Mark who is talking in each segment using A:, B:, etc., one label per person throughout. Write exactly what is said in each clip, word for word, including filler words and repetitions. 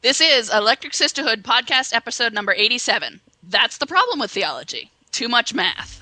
A: This is Electric Sisterhood podcast episode number eighty-seven. That's the problem with theology. Too much math.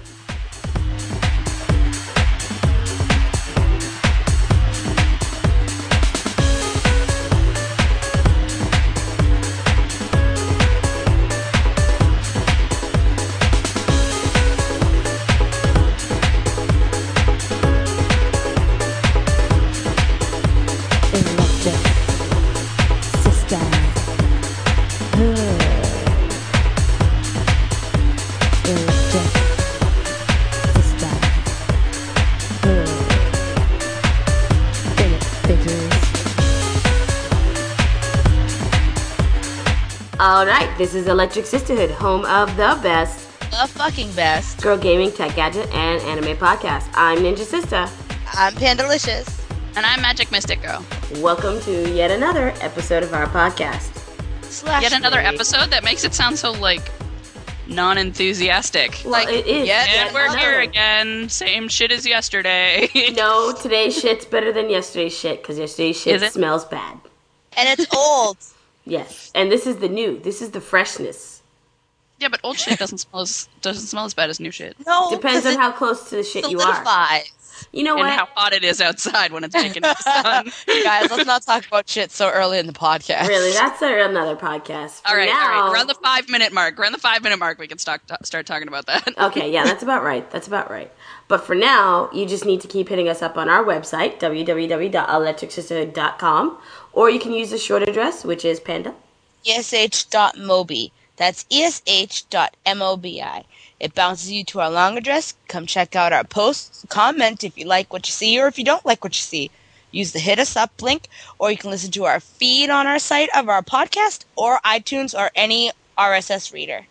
B: Alright, this is Electric Sisterhood, home of the best,
C: the fucking best,
B: girl gaming, tech gadget, and anime podcast. I'm Ninja Sister.
C: I'm Pandalicious.
A: And I'm Magic Mystic Girl.
B: Welcome to yet another episode of our podcast.
A: Slash yet another me. episode? That makes it sound so, like, non-enthusiastic.
B: Well,
A: like,
B: it is.
A: Yet and we're another. Here again. Same shit as yesterday.
B: No, today's shit's better than yesterday's shit, because yesterday's shit smells bad.
C: And it's old.
B: Yes, and this is the new. This is the freshness.
A: Yeah, but old shit doesn't smell as doesn't smell as bad as new shit.
B: No, depends on how close to the shit you are. You know what?
A: And how hot it is outside when it's making the sun.
C: Guys, let's not talk about shit so early in the podcast.
B: Really, that's another podcast. For
A: all right,
B: now,
A: all right. Around the five minute mark. Around the five minute mark, we can start start talking about that.
B: Okay, yeah, that's about right. That's about right. But for now, you just need to keep hitting us up on our website, w w w dot electric sisterhood dot com, or you can use the short address, which is Panda.
C: E S H dot mobi. That's E S H dot M O B I. It bounces you to our long address. Come check out our posts. Comment if you like what you see or if you don't like what you see. Use the hit us up link, or you can listen to our feed on our site of our podcast or iTunes or any R S S reader.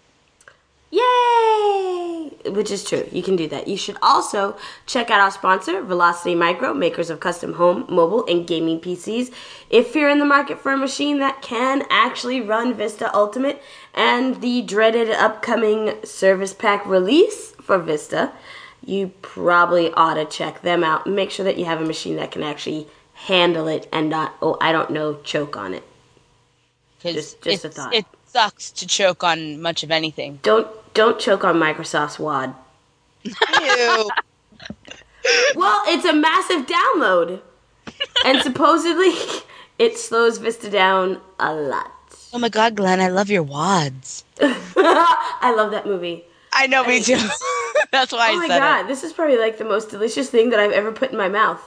B: Yay! Which is true. You can do that. You should also check out our sponsor, Velocity Micro, makers of custom home, mobile, and gaming P Cs. If you're in the market for a machine that can actually run Vista Ultimate and the dreaded upcoming Service Pack release for Vista, you probably ought to check them out. Make sure that you have a machine that can actually handle it and not, oh, I don't know, choke on it. Just, just a thought.
C: It sucks to choke on much of anything.
B: Don't don't choke on Microsoft's W A D.
C: Ew.
B: Well, it's a massive download, and supposedly it slows Vista down a lot.
C: Oh my god, Glenn, I love your W A Ds.
B: I love that movie.
C: I know, me too. That's why
B: oh
C: I said it.
B: Oh my god, this is probably like the most delicious thing that I've ever put in my mouth.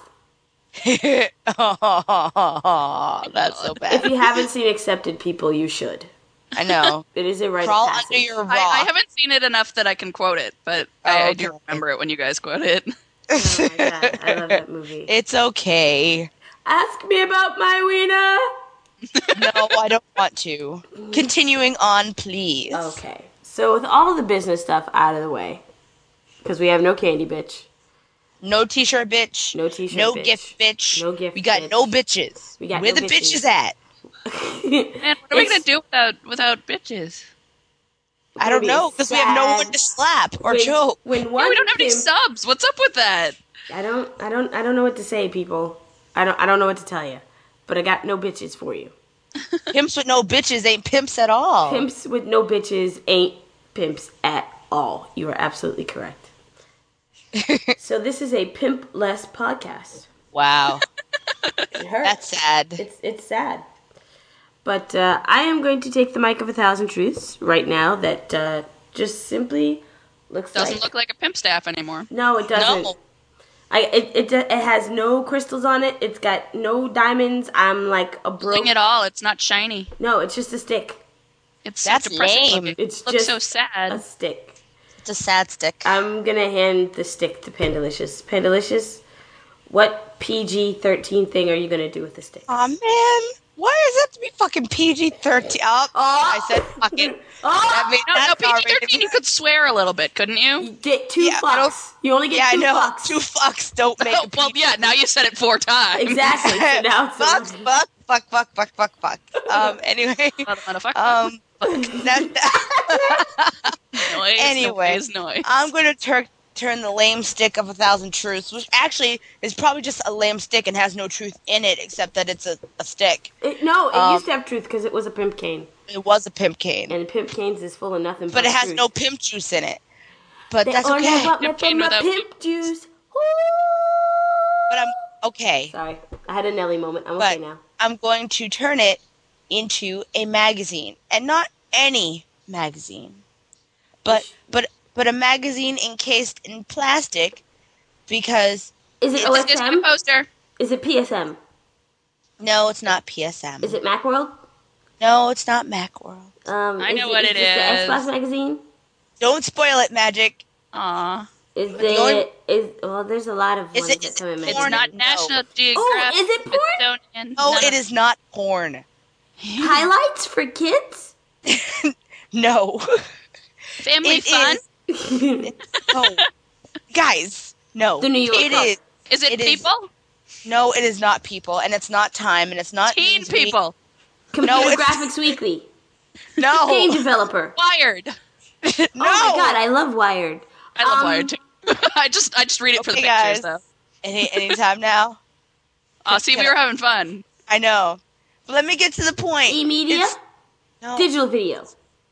C: Oh, that's so bad.
B: If you haven't seen Accepted People, you should.
C: I know.
B: It is a rite
C: Crawl
B: of passage.
C: under your rock.
A: I, I haven't seen it enough that I can quote it, but
C: oh,
A: I, I
C: okay.
A: do remember it when you guys quote it.
B: Oh my god, I love that movie.
C: It's okay.
B: Ask me about my wiener.
C: No, I don't want to. Continuing on, please.
B: Okay. So with all of the business stuff out of the way, because we have no candy bitch.
C: No t-shirt bitch.
B: No t-shirt
C: no
B: bitch.
C: No gift bitch.
B: No gift
C: We got
B: bitch.
C: no bitches.
B: We got
C: Where
B: no
C: the
B: bitches.
C: bitches at?
A: Man, what are we going to do without without bitches?
C: I don't know, because we have no one to slap or
B: when,
C: choke.
B: When one
A: yeah, we don't have
B: came,
A: any subs. What's up with that?
B: I don't, I don't, I don't know what to say, people. I don't, I don't know what to tell you. But I got no bitches for you.
C: Pimps with no bitches ain't pimps at all.
B: Pimps with no bitches ain't pimps at all. You are absolutely correct. So this is a pimp-less podcast.
C: Wow.
B: It hurts.
C: That's sad.
B: It's it's sad. But uh, I am going to take the mic of a thousand truths right now that uh, just simply looks
A: Doesn't
B: like...
A: look like a pimp staff anymore.
B: No, it doesn't.
C: No.
B: I it, it it has no crystals on it. It's got no diamonds. I'm like a broke...
A: Bling it all. It's not shiny.
B: No, it's just a stick.
A: It's
C: That's
A: so depressing
C: lame.
A: looking.
B: It's
A: It looks
B: just
A: so sad.
B: a stick.
C: It's a sad stick.
B: I'm gonna hand the stick to Pandalicious. Pandalicious, what P G thirteen thing are you gonna do with the stick?
C: Aw, man. Why does it have to be fucking P G thirteen? Oh,
B: Oh.
C: I said fucking.
B: Oh,
C: That made,
A: No, no,
C: that's
A: P G
C: already-
A: thirteen, you could swear a little bit, couldn't you?
B: you get two
C: Yeah, but
B: fucks. You only get
C: Yeah, I
B: two
C: know.
B: fucks.
C: Two fucks don't make
A: Oh,
C: a
A: well,
C: P G.
A: yeah, now you said it four times.
B: Exactly. So now it's
C: fuck, fuck, fuck, fuck, fuck, fuck, fuck. Um, anyway.
A: Motherfucker.
C: Um, that,
A: Noise,
C: anyway,
A: noise, noise.
C: I'm going to tur- turn the lame stick of a thousand truths, which actually is probably just a lame stick and has no truth in it except that it's a, a stick.
B: It, no, it
C: Um,
B: used to have truth because it was a pimp cane.
C: It was a pimp cane.
B: And pimp canes is full of nothing but
C: But it has
B: truth.
C: no pimp juice in it. But
B: They
C: that's
B: only
C: okay.
B: got me
A: Pimp
B: from
A: cane
B: my
A: without
B: pimp
A: pimp
B: juice.
C: But I'm okay.
B: Sorry, I had a Nelly moment. I'm
C: But
B: okay now.
C: I'm going to turn it into a magazine. And not any magazine. But but but a magazine encased in plastic because
B: Is it
C: it's-
B: O
A: This
B: S
A: is my
B: M?
A: poster.
B: Is it P S M?
C: no, it's not P S M.
B: Is it Macworld?
C: No, it's not Macworld.
B: Um,
A: I
B: is
A: know
B: it,
A: what
B: is
A: it
B: this
A: is.
B: the Xbox magazine?
C: Don't spoil it, Magic.
A: Aw.
B: Is
C: the only-
B: it? Is well? There's a lot of
C: Is
B: ones
C: it-
B: that
C: is
B: come in
C: it
A: It's
B: magazines.
A: not
C: No.
A: National Geographic.
B: is it porn?
A: Smithsonian.
C: No,
A: No,
C: it is not porn.
B: Highlights for kids?
C: No.
A: Family
C: It
A: fun.
B: the
C: No. Guys, no.
B: New Yorker.
C: It is.
A: Is it
C: it is-
A: people?
C: No, it is not people, and it's not Time, and it's not
A: Teen
C: Newsweek.
A: people.
B: Computer
C: it's-
B: Graphics Weekly.
C: No.
B: Game developer.
A: Wired.
C: No.
B: Oh my god, I love Wired.
A: I love
B: Um,
A: Wired too. I just I just read it for the
C: Okay,
A: pictures
C: guys.
A: though.
C: Any anytime now.
A: Oh, see, we were having fun.
C: I know. But let me get to the point.
B: E-media?
C: It's- No.
B: Digital video.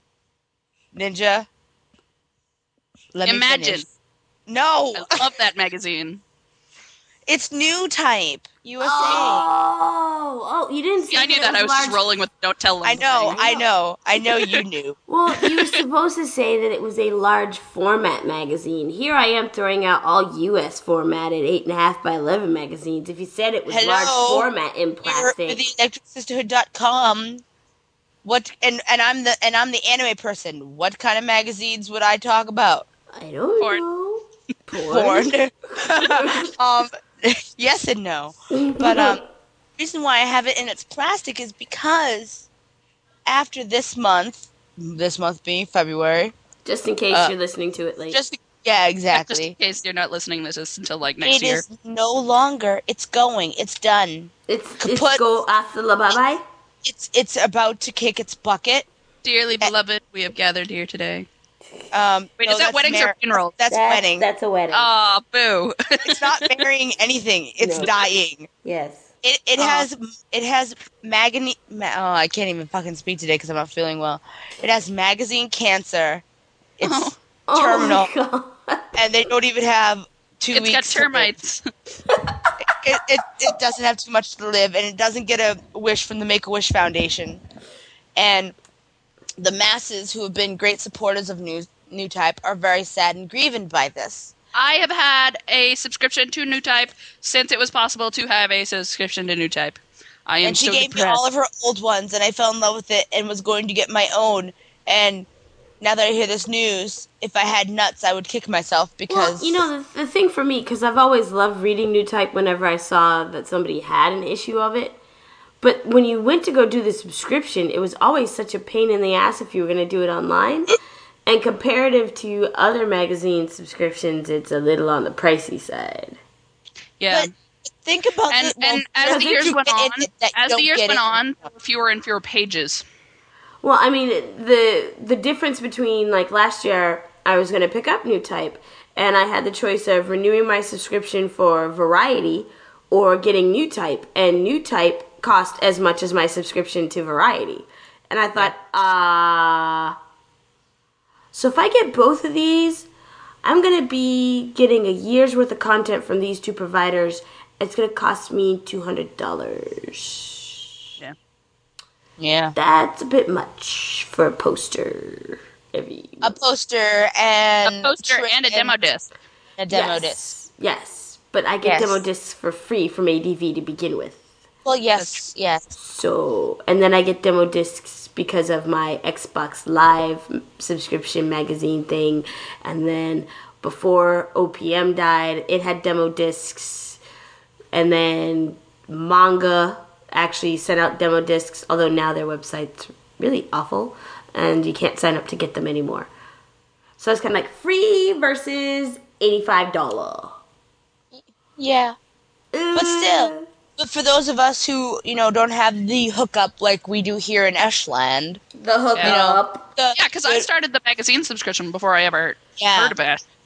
C: Ninja. Let me
A: Imagine.
C: finish. No.
A: I love that magazine.
C: It's New Type. U S A.
B: Oh, oh, you didn't say
A: Yeah, I knew that.
B: it
A: I was
B: large.
A: just rolling with don't tell them.
C: I know,
A: thing.
C: I know, I know you knew.
B: Well, you were supposed to say that it was a large format magazine. Here I am throwing out all U S formatted eight and a half by eleven magazines. If you said it was
C: Hello?
B: large format in
C: We're
B: plastic,
C: the electric sisterhood dot com. What and and I'm the and I'm the anime person. What kind of magazines would I talk about?
B: I don't
A: Porn.
B: know. Porn.
C: Porn. um, yes and no. But um, the reason why I have it in its plastic is because after this month, this month being February,
B: Just in case
C: Uh,
B: you're listening to it late.
C: just
A: Just
C: yeah,
A: in
C: exactly.
A: case you're not listening to this until like next
C: It
A: year.
C: is no longer. It's going. It's done.
B: it's
C: kaput.
B: it's go hasta la bye bye.
C: It's it's about to kick its bucket.
A: Dearly beloved, we have gathered here today.
C: Um,
A: Wait,
C: no,
A: is that
C: that's
A: weddings or
C: mar-
A: funerals?
C: That's,
B: That's,
C: wedding.
B: That's a wedding.
A: Aw, boo.
C: It's not burying anything. It's
B: No.
C: dying.
B: yes.
C: It it
A: Aw.
C: has it has magazine. Ma- oh, I can't even fucking speak today because I'm not feeling well. It has magazine cancer. It's
A: Oh.
B: Oh
C: terminal,
B: my god.
C: and they don't even have two
A: It's
C: weeks.
A: got
C: to live.
A: termites.
C: It, it it doesn't have too much to live, and it doesn't get a wish from the Make a Wish Foundation. And the masses who have been great supporters of New New Type are very sad and grieved by this.
A: I have had a subscription to New Type since it was possible to have a subscription to New Type. I am
C: And she
A: so
C: gave me
A: depressed.
C: all of her old ones, and I fell in love with it and was going to get my own. And now that I hear this news, if I had nuts, I would kick myself because
B: Well, you know, the, the thing for me, because I've always loved reading New Type whenever I saw that somebody had an issue of it. But when you went to go do the subscription, it was always such a pain in the ass if you were going to do it online. And comparative to other magazine subscriptions, it's a little on the pricey side.
A: Yeah.
C: But think about
A: and
C: it. well,
A: and as
C: doesn't
A: the years
C: you
A: went
C: get
A: on,
C: it that you
A: as the
C: don't
A: years
C: get
A: went
C: it?
A: on, fewer and fewer pages.
B: Well, I mean, the the difference between, like, last year, I was going to pick up New Type, and I had the choice of renewing my subscription for Variety or getting New Type, and New Type cost as much as my subscription to Variety. And I thought, ah... Uh, so if I get both of these, I'm going to be getting a year's worth of content from these two providers. It's going to cost me two hundred dollars.
A: Yeah.
C: Yeah,
B: That's a bit much for a poster. Every
C: a poster and
A: A poster
C: tri-
A: and a demo disc.
C: A demo
B: yes.
C: disc.
B: Yes, but I get
C: Yes.
B: demo discs for free from A D V to begin with.
C: Well, yes, yes.
B: So, and then I get demo discs because of my Xbox Live subscription magazine thing. And then before O P M died, it had demo discs. And then Manga actually sent out demo discs, although now their website's really awful and you can't sign up to get them anymore. So it's kind of like free versus eighty-five dollars.
C: Yeah. But still, but for those of us who, you know, don't have the hookup like we do here in Ashland,
B: The hookup.
A: Yeah.
C: the,
A: Yeah, because I started the magazine subscription before I ever
C: Yeah.
A: heard of it.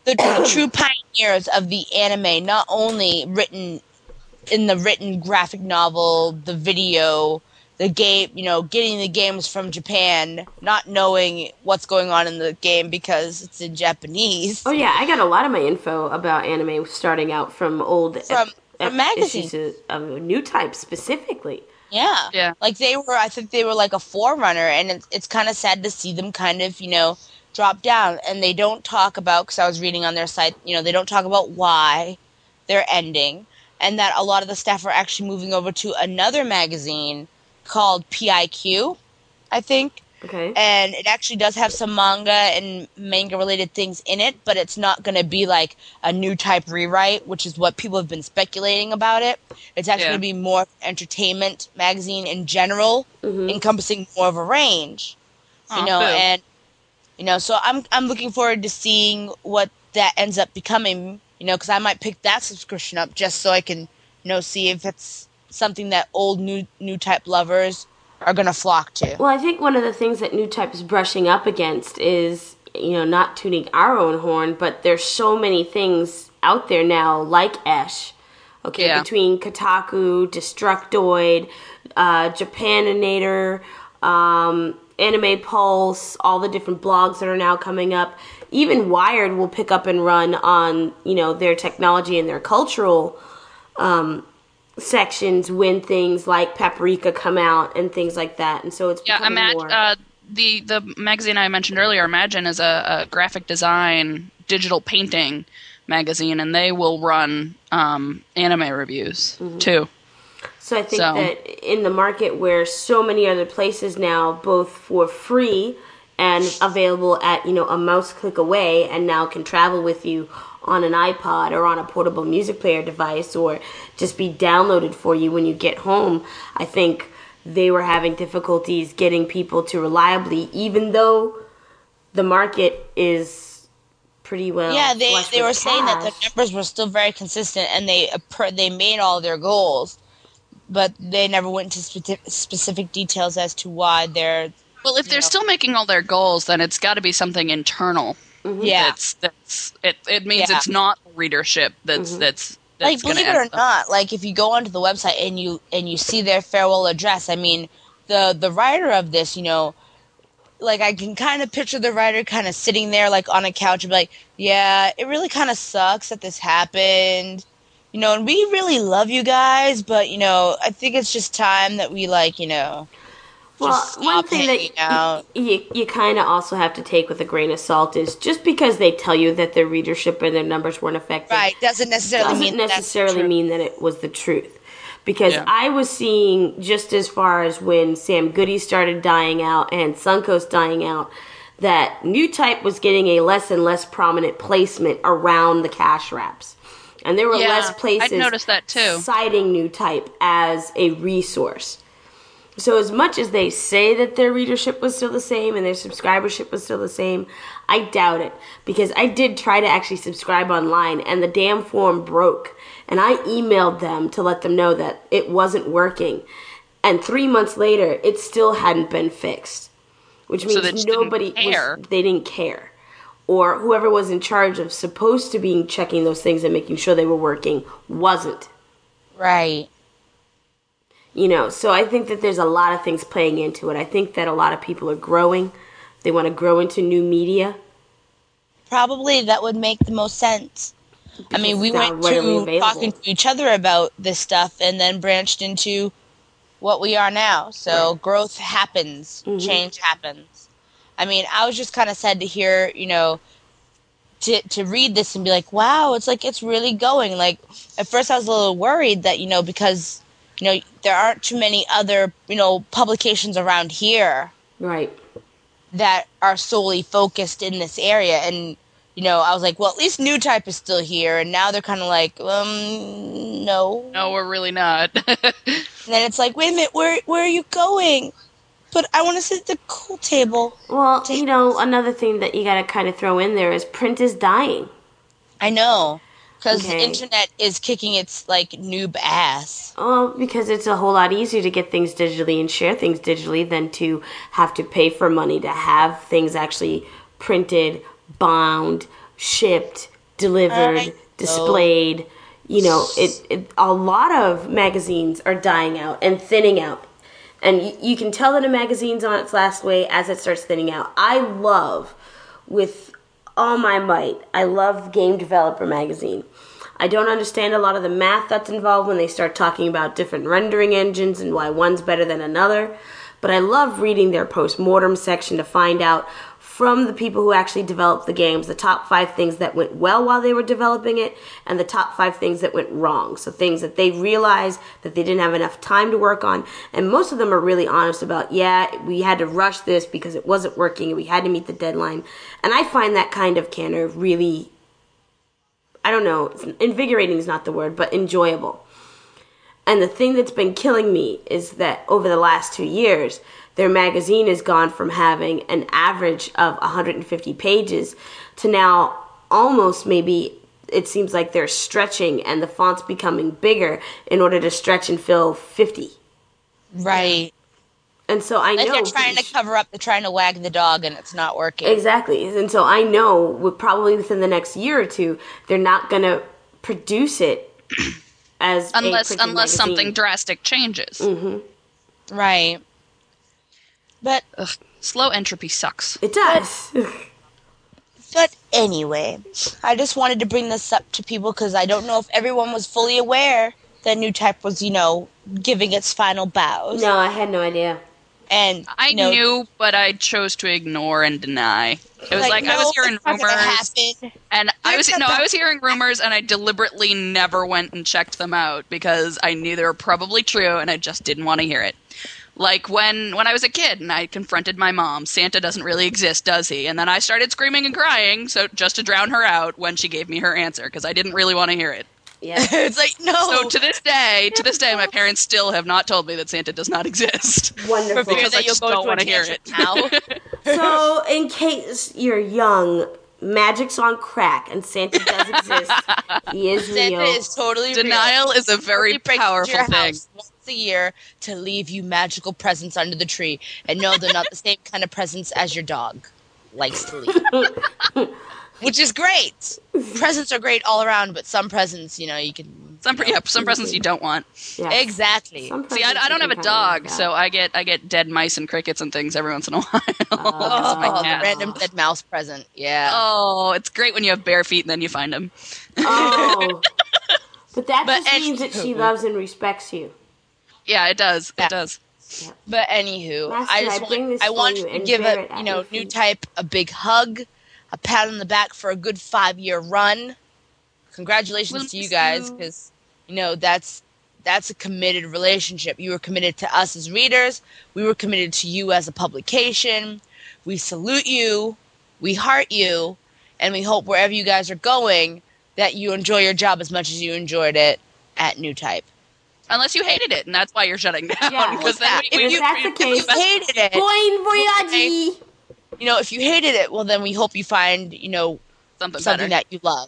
C: the, the true pioneers of the anime, not only written in the written graphic novel, the video, the game, you know, getting the games from Japan, not knowing what's going on in the game because it's in Japanese.
B: Oh yeah, I got a lot of my info about anime starting out from old
C: From,
B: ep-
C: from magazines.
B: issues of New Type specifically.
C: Yeah.
A: Yeah.
C: Like they were, I think they were like a forerunner, and it's, it's kind of sad to see them kind of, you know, drop down. And they don't talk about, because I was reading on their site, you know, they don't talk about why they're ending, and that a lot of the staff are actually moving over to another magazine called P I Q, I think.
B: Okay.
C: And it actually does have some manga and manga related things in it, but it's not going to be like a New Type rewrite, which is what people have been speculating about it. It's actually
A: Yeah.
C: going to be more entertainment magazine in general,
B: Mm-hmm.
C: encompassing more of a range.
A: Oh,
C: you know,
A: boo.
C: and you know, so I'm I'm looking forward to seeing what that ends up becoming, you know, because I might pick that subscription up just so I can, you know, see if it's something that old new new type lovers are gonna flock to.
B: Well, I think one of the things that New Type is brushing up against is, you know, not tuning our own horn, but there's so many things out there now, like Esh. Okay,
A: Yeah.
B: between Kotaku, Destructoid, uh, Japaninator, um, Anime Pulse, all the different blogs that are now coming up. Even Wired will pick up and run on, you know, their technology and their cultural um, sections when things like Paprika come out and things like that. And so it's
A: Yeah,
B: becoming
A: imagine
B: more...
A: uh, the the magazine I mentioned earlier. Imagine is a, a graphic design, digital painting magazine, and they will run um, anime reviews too.
B: So I think
A: So-
B: that in the market where so many other places now, both for free and available at, you know, a mouse click away, and now can travel with you on an iPod or on a portable music player device, or just be downloaded for you when you get home, I think they were having difficulties getting people to reliably, even though the market is pretty well
C: Yeah, they
B: flush
C: they
B: with
C: were saying that the
B: cash.
C: numbers were still very consistent, and they appro- they made all their goals, but they never went into spe- specific details as to why they're.
A: Well, if they're
C: know.
A: still making all their goals, then it's got to be something internal.
C: Yeah,
A: That's that's it. It means
C: Yeah.
A: it's not readership. That's that's
C: like
A: that's gonna
C: believe it
A: end
C: or
A: up-
C: not, like if you go onto the website and you and you see their farewell address, I mean, the the writer of this, you know, like I can kind of picture the writer kind of sitting there like on a couch and be like, yeah, it really kind of sucks that this happened, you know, and we really love you guys, but you know, I think it's just time that we like, you know.
B: Well,
C: just
B: one
C: stop
B: thing
C: hanging
B: that
C: out.
B: y- you you kind of also have to take with a grain of salt is just because they tell you that their readership and their numbers weren't affected,
C: Right, doesn't necessarily
B: doesn't
C: mean that's
B: necessarily
C: true.
B: mean that it was the truth. Because
A: Yeah.
B: I was seeing just as far as when Sam Goody started dying out and Suncoast dying out, that New Type was getting a less and less prominent placement around the cash wraps. And there were
A: Yeah,
B: less places
A: I'd noticed that too.
B: citing New Type as a resource. So as much as they say that their readership was still the same and their subscribership was still the same, I doubt it. Because I did try to actually subscribe online and the damn form broke. And I emailed them to let them know that it wasn't working. And three months later, it still hadn't been fixed. Which
A: So
B: means
A: they just didn't
B: nobody
A: care.
B: was, they didn't care. Or whoever was in charge of supposed to be checking those things and making sure they were working wasn't.
C: Right.
B: You know, so I think that there's a lot of things playing into it. I think that a lot of people are growing. They want to grow into new media.
C: Probably that would make the most sense. I mean, we
B: it's not
C: went
B: readily
C: to
B: available.
C: talking to each other about this stuff and then branched into what we are now. So growth happens,
B: Mm-hmm.
C: change happens. I mean, I was just kind of sad to hear, you know, to to read this and be like, wow, it's like it's really going. Like at first I was a little worried that, you know, because, you know, there aren't too many other, you know, publications around here
B: Right.
C: that are solely focused in this area. And, you know, I was like, well, at least New Type is still here. And now they're kind of like, um, no.
A: No, we're really not.
C: And then it's like, wait a minute, where where are you going? But I want to sit at the cool table.
B: Well, you know, another thing that you got to kind of throw in there is print is dying.
C: I know. Because
B: Okay.
C: the internet is kicking its, like, noob ass.
B: Oh, because it's a whole lot easier to get things digitally and share things digitally than to have to pay for money to have things actually printed, bound, shipped, delivered,
C: I
B: displayed. You know, it, it a lot of magazines are dying out and thinning out. And you, you can tell that a magazine's on its last way as it starts thinning out. I love, with all my might, I love Game Developer Magazine. I don't understand a lot of the math that's involved when they start talking about different rendering engines and why one's better than another. But I love reading their post-mortem section to find out from the people who actually developed the games the top five things that went well while they were developing it and the top five things that went wrong. So things that they realized that they didn't have enough time to work on. And most of them are really honest about, yeah, we had to rush this because it wasn't working and we had to meet the deadline. And I find that kind of candor really, I don't know, invigorating is not the word, but enjoyable. And the thing that's been killing me is that over the last two years, their magazine has gone from having an average of one hundred fifty pages to now almost maybe it seems like they're stretching and the font's becoming bigger in order to stretch and fill fifty.
C: Right.
B: And so I
C: Like
B: know
C: they're trying to cover up, they're trying to wag the dog, and it's not working.
B: Exactly. And so I know with probably within the next year or two, they're not going to produce it as
A: unless
B: a printed
A: unless
B: magazine.
A: something drastic changes.
B: Mm-hmm.
C: Right. But
A: Ugh, slow entropy sucks.
B: It does.
C: but anyway, I just wanted to bring this up to people because I don't know if everyone was fully aware that New Type was, you know, giving its final bows.
B: No, I had no idea.
C: And
A: I
C: you know,
A: knew, but I chose to ignore and deny. It was like,
C: no,
A: I was hearing
C: it's not gonna
A: rumors,
C: happen.
A: and I
C: You're
A: was no,
C: gonna-
A: I was hearing rumors, and I deliberately never went and checked them out because I knew they were probably true, and I just didn't want to hear it. Like when when I was a kid, and I confronted my mom, Santa doesn't really exist, does he? And then I started screaming and crying, so just to drown her out when she gave me her answer, because I didn't really want to hear it.
B: Yeah.
C: It's like, no.
A: So to this day, to this day, my parents still have not told me that Santa does not exist.
B: Wonderful.
C: For fear
A: Because I
C: that you'll
A: just
C: go
A: don't
C: into
A: want
C: a
A: to hear
C: tangent
A: it.
C: now.
B: So, in case you're young, magic's on crack and Santa does exist. He is
C: Santa
B: real.
C: is totally real.
A: Denial is a very
C: He breaks into
A: powerful
C: your
A: thing.
C: house once a year to leave you magical presents under the tree. And no, they're not the same kind of presents as your dog likes to leave. Which is great. Presents are great all around, but some presents, you know, you can...
A: Some pre- yeah, some presents you don't want.
B: Yeah.
C: Exactly.
B: Some
A: See, I,
B: presents
A: I don't
B: you
A: have a
B: can kinda
A: dog,
B: live
A: so
B: without.
A: I get I get dead mice and crickets and things every once in a while.
C: Oh,
A: my
C: the
A: cat.
C: random dead mouse present. Yeah.
A: Oh, it's great when you have bare feet and then you find them.
B: Oh. But that
C: But
B: just means that she
C: anywho.
B: loves and respects you.
A: Yeah, it does.
C: Yeah.
A: It does.
C: But anywho,
B: Master,
C: I just
B: I bring
C: want,
B: this
C: I
B: for
C: want
B: you
C: to
B: and
C: give
B: bear
C: a
B: it at
C: you know
B: your
C: New
B: feet.
C: Type a big hug, a pat on the back for a good five year run. Congratulations
A: We'll
C: to you
A: miss
C: guys,
A: you.
C: because you know that's that's a committed relationship. You were committed to us as readers. We were committed to you as a publication. We salute you. We heart you, and we hope wherever you guys are going that you enjoy your job as much as you enjoyed it at New Type.
A: Unless you hated it, and that's why you're shutting down.
B: Yeah.
A: Because then
C: Yeah,
A: we, we,
B: if that's the
A: we-
B: case-
C: If you hated it,
B: Boing voyage!
C: you know, if you hated it, well, then we hope you find, you know,
A: something,
C: something
A: better.
C: that you love.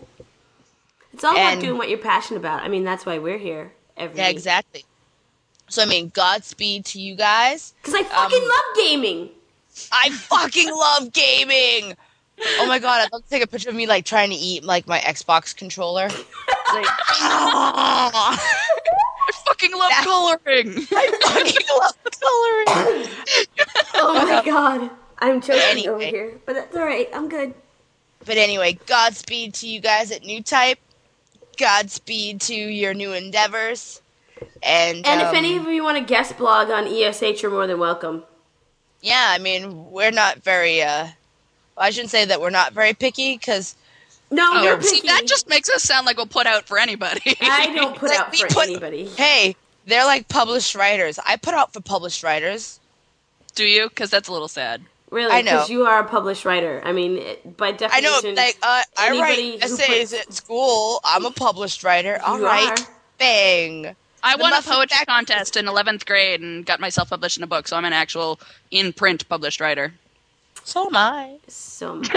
B: It's all about
C: And-
B: doing what you're passionate about. I mean, that's why we're here every
C: Yeah,
B: week.
C: exactly. So, I mean, Godspeed to you guys.
B: Because I fucking
C: Um,
B: love gaming.
C: I fucking love gaming. Oh my god, I'd love to take a picture of me like trying to eat like my Xbox controller. Like, ah,
A: I fucking love
C: That-
A: coloring.
C: I fucking love coloring.
B: Oh my god. I'm choking
C: Anyway.
B: over here. But that's alright. I'm good.
C: But anyway, Godspeed to you guys at New Type. Godspeed to your new endeavors. And
B: And if
C: um,
B: any of you want to guest blog on E S H, you're more than welcome.
C: yeah, I mean, we're not very. uh well, I shouldn't say that we're not very picky because
B: No,
A: Oh,
B: you're
A: see,
B: picky.
A: that just makes us sound like we'll put out for anybody.
B: I don't put
C: Like,
B: out
C: we
B: for
C: put-
B: anybody.
C: hey, they're like published writers. I put out for published writers.
A: Do you? Because that's a little sad.
B: Really,
C: I know.
B: because you are a published writer. I mean, it, by
C: I
B: definition,
C: know, like uh, I
B: anybody
C: write
B: who
C: essays
B: puts-
C: at school. I'm a published writer. All
B: You
C: right,
B: are.
C: bang.
A: I
C: The
A: won a
C: Muffin
A: poetry
C: Factory-
A: contest in eleventh grade and got myself published in a book, so I'm an actual in-print published writer.
C: So am I.
B: so much.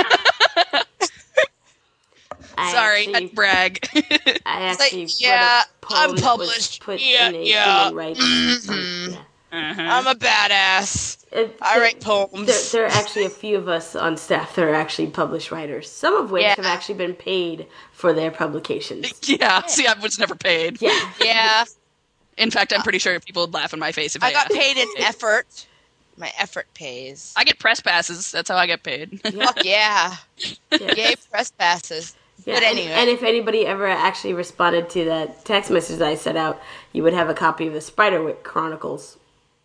B: I
A: Sorry,
B: actually,
A: I'd brag.
B: I
C: It's
B: actually
C: like,
B: wrote
C: yeah,
B: a poem
C: I'm
B: that was
C: published.
B: put
C: Yeah,
B: in a
C: yeah.
B: human rights. Um, yeah.
C: I'm a badass.
B: It-
C: I
B: there-
C: write poems.
B: There, there are actually a few of us on staff that are actually published writers, some of which
C: Yeah.
B: have actually been paid for their publications.
A: Yeah, see, I was never paid.
B: Yeah.
C: Yeah,
A: In fact, I'm pretty sure people would laugh in my face if I,
C: I got
A: asked.
C: paid in effort. My effort pays.
A: I get press passes. That's how I get paid.
B: Yeah.
C: Fuck yeah.
B: Yeah.
C: Yay, press passes.
B: Yeah,
C: But
B: and-
C: anyway.
B: and, if anybody ever actually responded to that text message that I sent out, you would have a copy of the Spiderwick Chronicles.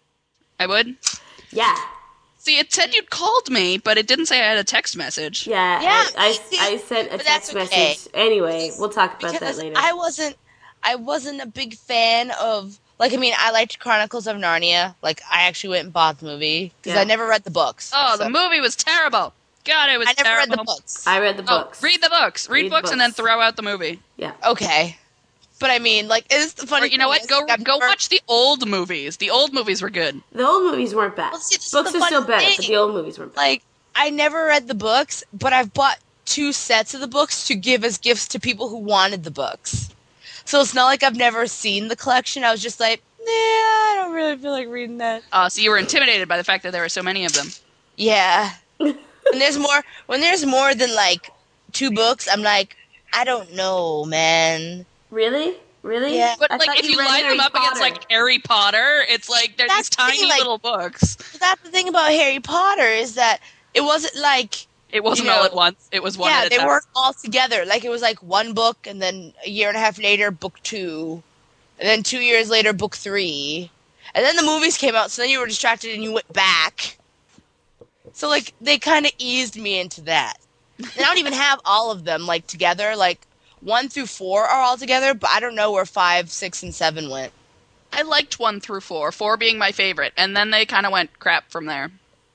A: I would.
B: Yeah,
A: See, it said you'd called me, but it didn't say I had a text message.
B: yeah.
C: Yeah,
B: I,
C: see,
B: I, I sent a
C: but that's
B: text
C: okay.
B: message. Anyway, we'll talk about that
C: because
B: later.
C: I wasn't I wasn't a big fan of like I mean I liked Chronicles of Narnia. Like I actually went and bought the movie because
B: Yeah.
C: I never read the books.
A: Oh,
C: so
A: the movie was terrible. God, it was
C: I never
A: terrible.
C: read the books.
B: I read the
A: Oh,
B: books.
A: read the books. Read,
B: Read the
A: books, and then
B: books.
A: throw out the movie.
B: Yeah.
C: Okay, but I mean like it's the funny.
A: Or, you know
C: thing
A: what?
C: is,
A: Go
C: like, I've
A: go
C: never-
A: watch the old movies. The old movies were good.
B: The old movies weren't bad.
C: Well, see, this is
B: Books
C: the
B: are still
C: funny
B: better,
C: thing.
B: but the old movies weren't bad.
C: Like I never read the books, but I've bought two sets of the books to give as gifts to people who wanted the books. So it's not like I've never seen the collection. I was just like, nah, I don't really feel like reading that.
A: Uh, so you were intimidated by the fact that there were so many of them.
C: Yeah. when there's more when there's more than like two books, I'm like, I don't know, man.
B: Really? Really?
C: Yeah.
A: But
B: I
A: like,
B: thought
A: if you
B: read
A: line
B: Harry
A: them up against
B: Potter.
A: like Harry Potter, it's like they're
C: That's
A: these
C: the
A: tiny
C: thing, like-
A: little books.
C: But that's the thing about Harry Potter is that it wasn't like
A: It wasn't
C: you
A: all
C: know,
A: at once. It was one
C: yeah,
A: at a
C: they
A: time.
C: weren't all together. Like it was like one book, and then a year and a half later, book two, and then two years later, book three, and then the movies came out. So then you were distracted and you went back. So like they kind of eased me into that. And I don't even have all of them like together. Like one through four are all together, but I don't know where five, six, and seven went.
A: I liked one through four, four being my favorite, and then they kind of went crap from there.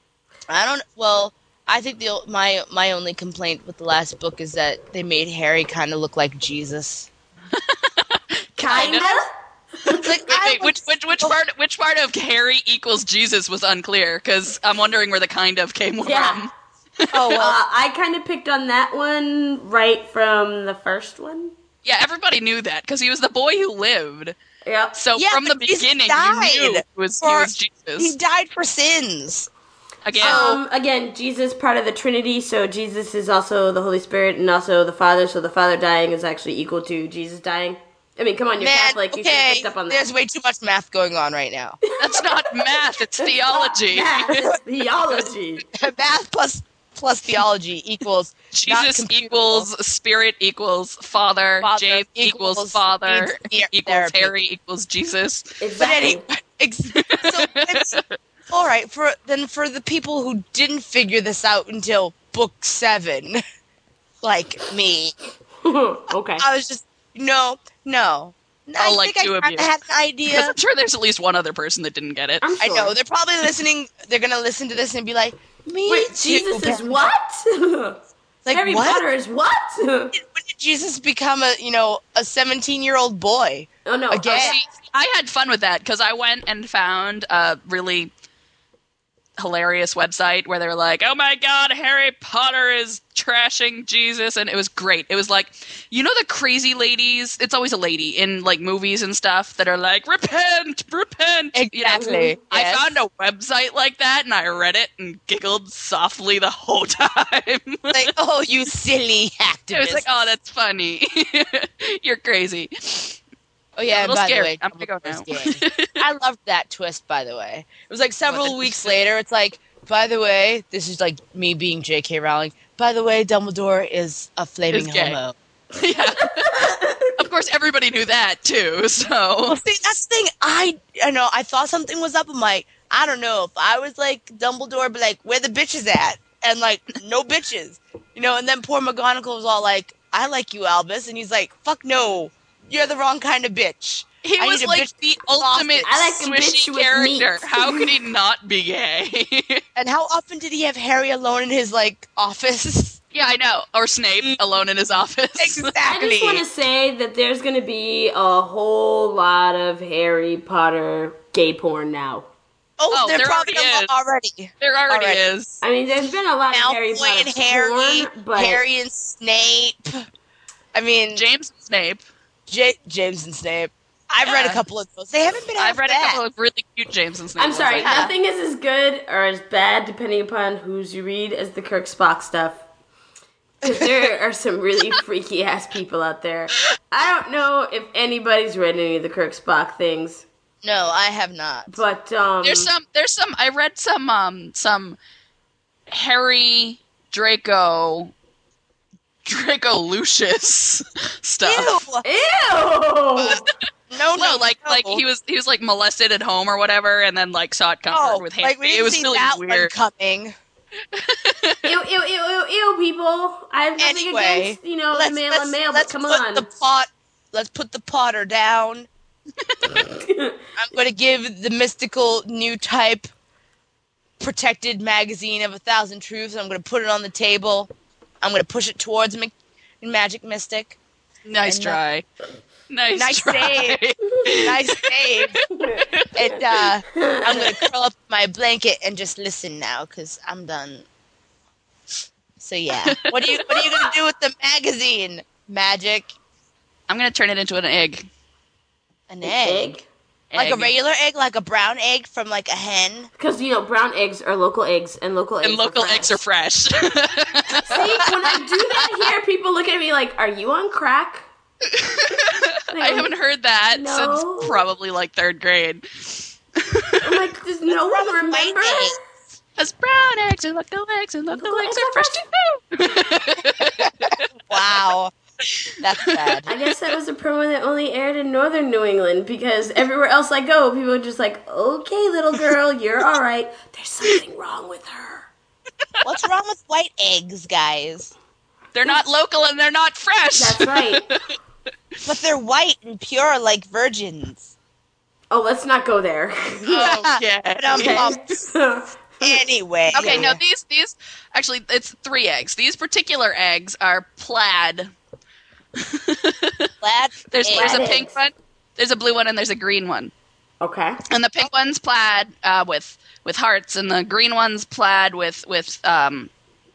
C: I don't. Well, I think the my my only complaint with the last book is that they made Harry kind of look like Jesus.
B: Kinda?
C: It's like,
A: Wait,
C: I
A: wait, which which which part which part of Harry equals Jesus was unclear? Because I'm wondering where the kind of came
B: Yeah.
A: from.
C: Oh well.
B: Uh, I kind of picked on that one right from the first one.
A: Yeah, everybody knew that because he was the boy who lived.
B: Yep.
A: So
C: Yeah,
A: from the
C: but Jesus
A: beginning,
C: died
A: you knew it was, he
C: for-
A: was Jesus.
C: He died for sins.
A: Again,
B: Um, again, Jesus part of the Trinity, so Jesus is also the Holy Spirit and also the Father, so the Father dying is actually equal to Jesus dying. I mean, come on, you're
C: Man,
B: Catholic, you should have
C: okay,
B: picked up on that.
C: there's way too much math going on right now.
A: that's not math; it's theology.
B: Math, it's theology.
C: Math plus plus theology equals not
A: Jesus
C: computable.
A: equals Spirit equals Father.
C: Father
A: James
C: equals
A: equals Father.
C: needs the-
A: Equals
C: therapy.
A: Harry equals Jesus.
C: But
B: Exactly.
C: anyway, ex- so it's, all right. For then for the people who didn't figure this out until book seven, like me,
B: Okay.
C: I was just no, no. I
A: Oh, like
C: think
A: two
C: I
A: of
C: kinda
A: you.
C: had an
A: Because
C: idea.
A: I'm sure there's at least one other person that didn't get it.
B: I'm
C: I
B: sure.
C: know they're probably listening. They're gonna listen to this and be like, "Me
B: Wait,
C: too."
B: Jesus is what?
C: Like
B: Harry
C: what?
B: Potter is what?
C: When did Jesus become a you know a seventeen year old boy?
B: Oh no.
C: Again.
B: uh,
A: See, I had fun with that because I went and found a really hilarious website where they were like, "Oh my God, Harry Potter is trashing Jesus," and it was great. It was like, you know, the crazy ladies. It's always a lady in like movies and stuff that are like, "Repent, repent." You know?
C: Exactly.
A: I
C: Yes.
A: found a website like that and I read it and giggled softly the whole time.
C: Like, oh, you silly activist.
A: I was like, "Oh, that's funny. You're crazy."
C: Oh yeah,
A: a little
C: by
A: scared.
C: the way,
A: I'm gonna go now.
C: Dumbledore's gay. I loved that twist. By the way, it was like several
A: What,
C: weeks
A: the-
C: later. It's like, by the way, this is like me being J K. Rowling. By the way, Dumbledore is a flaming
A: Is gay.
C: homo.
A: Yeah. Of course, everybody knew that too. So
C: Well, see, that's the thing. I, I know. I thought something was up. I'm like, I don't know. If I was like Dumbledore, I'd be like, where the bitches at? And like, no bitches, you know. And then poor McGonagall was all like, I like you, Albus, and he's like, fuck no, you're the wrong kind of bitch.
A: he
C: I
A: was
C: need a
A: like
C: bitch
A: the
C: with
A: ultimate
B: I like a
A: swishy
B: bitch with
A: character.
B: meat.
A: How could he not be gay?
C: And how often did he have Harry alone in his like office?
A: Yeah, I know. Or Snape alone in his office.
B: I
C: Exactly.
B: just want to say that there's going to be a whole lot of Harry Potter gay porn now.
C: Oh,
A: Oh,
C: they're
A: there
C: probably
A: already is.
C: already.
A: There already
C: Already.
A: is.
B: I mean, there's been a lot of Harry
C: Malfoy
B: Potter
C: and Harry,
B: porn, but
C: Harry and Snape. I mean,
A: James and Snape.
C: J- James and Snape. I've read a couple of those. They haven't been.
A: I've read
C: bad.
A: a couple of really cute James and Snape.
B: I'm sorry,
A: ones.
B: nothing is as good or as bad, depending upon whose you read, as the Kirk Spock stuff. Because there are some really freaky ass people out there. I don't know if anybody's read any of the Kirk Spock things,
C: No, I have not.
B: but um,
A: There's some. There's some. I read some. Um. Some Harry Draco. Draco Lucius stuff.
C: Ew.
B: ew.
C: No, no,
A: No, like
C: no.
A: like he was he was like molested at home or whatever, and then like sought comfort
C: Oh,
A: with Harry.
C: like we didn't
A: It was
C: see
A: really
C: that one
A: weird.
C: coming.
B: Ew, ew, ew, ew, ew, people. I have nothing
C: Anyway,
B: against, you know,
C: let's,
B: the male
C: let's,
B: and male, but
C: let's
B: come
C: put
B: on.
C: the pot. Let's put the Potter down. I'm going to give the mystical new type protected magazine of a thousand truths. I'm going to put it on the table. I'm going to push it towards Ma- Magic Mystic.
A: Nice
C: And,
A: try. Nice,
C: Nice
A: try.
C: save. Nice save. And uh, I'm going to curl up my blanket and just listen now because I'm done. So yeah, what are you what are you going to do with the magazine? Magic,
A: I'm gonna turn it into an egg.
C: an egg.
B: Egg?
C: Like a
A: Egg.
C: regular egg, like a brown egg from like a hen.
B: Because, you know, brown eggs are local eggs, and local eggs
A: And local
B: are fresh.
A: eggs are fresh.
B: See, when I do that here, people look at me like, are you on crack?
A: I haven't heard that
B: No.
A: since probably like third grade.
B: I'm like, does no
C: What's wrong
B: one
C: with white
B: remember?
C: eggs?
A: As brown eggs and local eggs and local
B: Local
A: eggs
B: eggs
A: are fresh too.
C: Wow, that's bad.
B: I guess that was a promo that only aired in northern New England, because everywhere else I go, people are just like, okay, little girl, you're all right. There's something wrong with her.
C: What's wrong with white eggs, guys?
A: They're not local and they're not fresh.
B: That's right.
C: But they're white and pure like virgins.
B: Oh, let's not go there.
A: Okay.
C: Um, um, anyway.
A: Okay, no, these these actually it's three eggs. These particular eggs are plaid.
C: Plaid
A: There's
C: egg.
A: there's a
B: Plaid
A: pink
B: eggs.
A: one, there's a blue one, and there's a green one.
B: Okay.
A: And the pink one's plaid uh, with with hearts, and the green one's plaid with with um,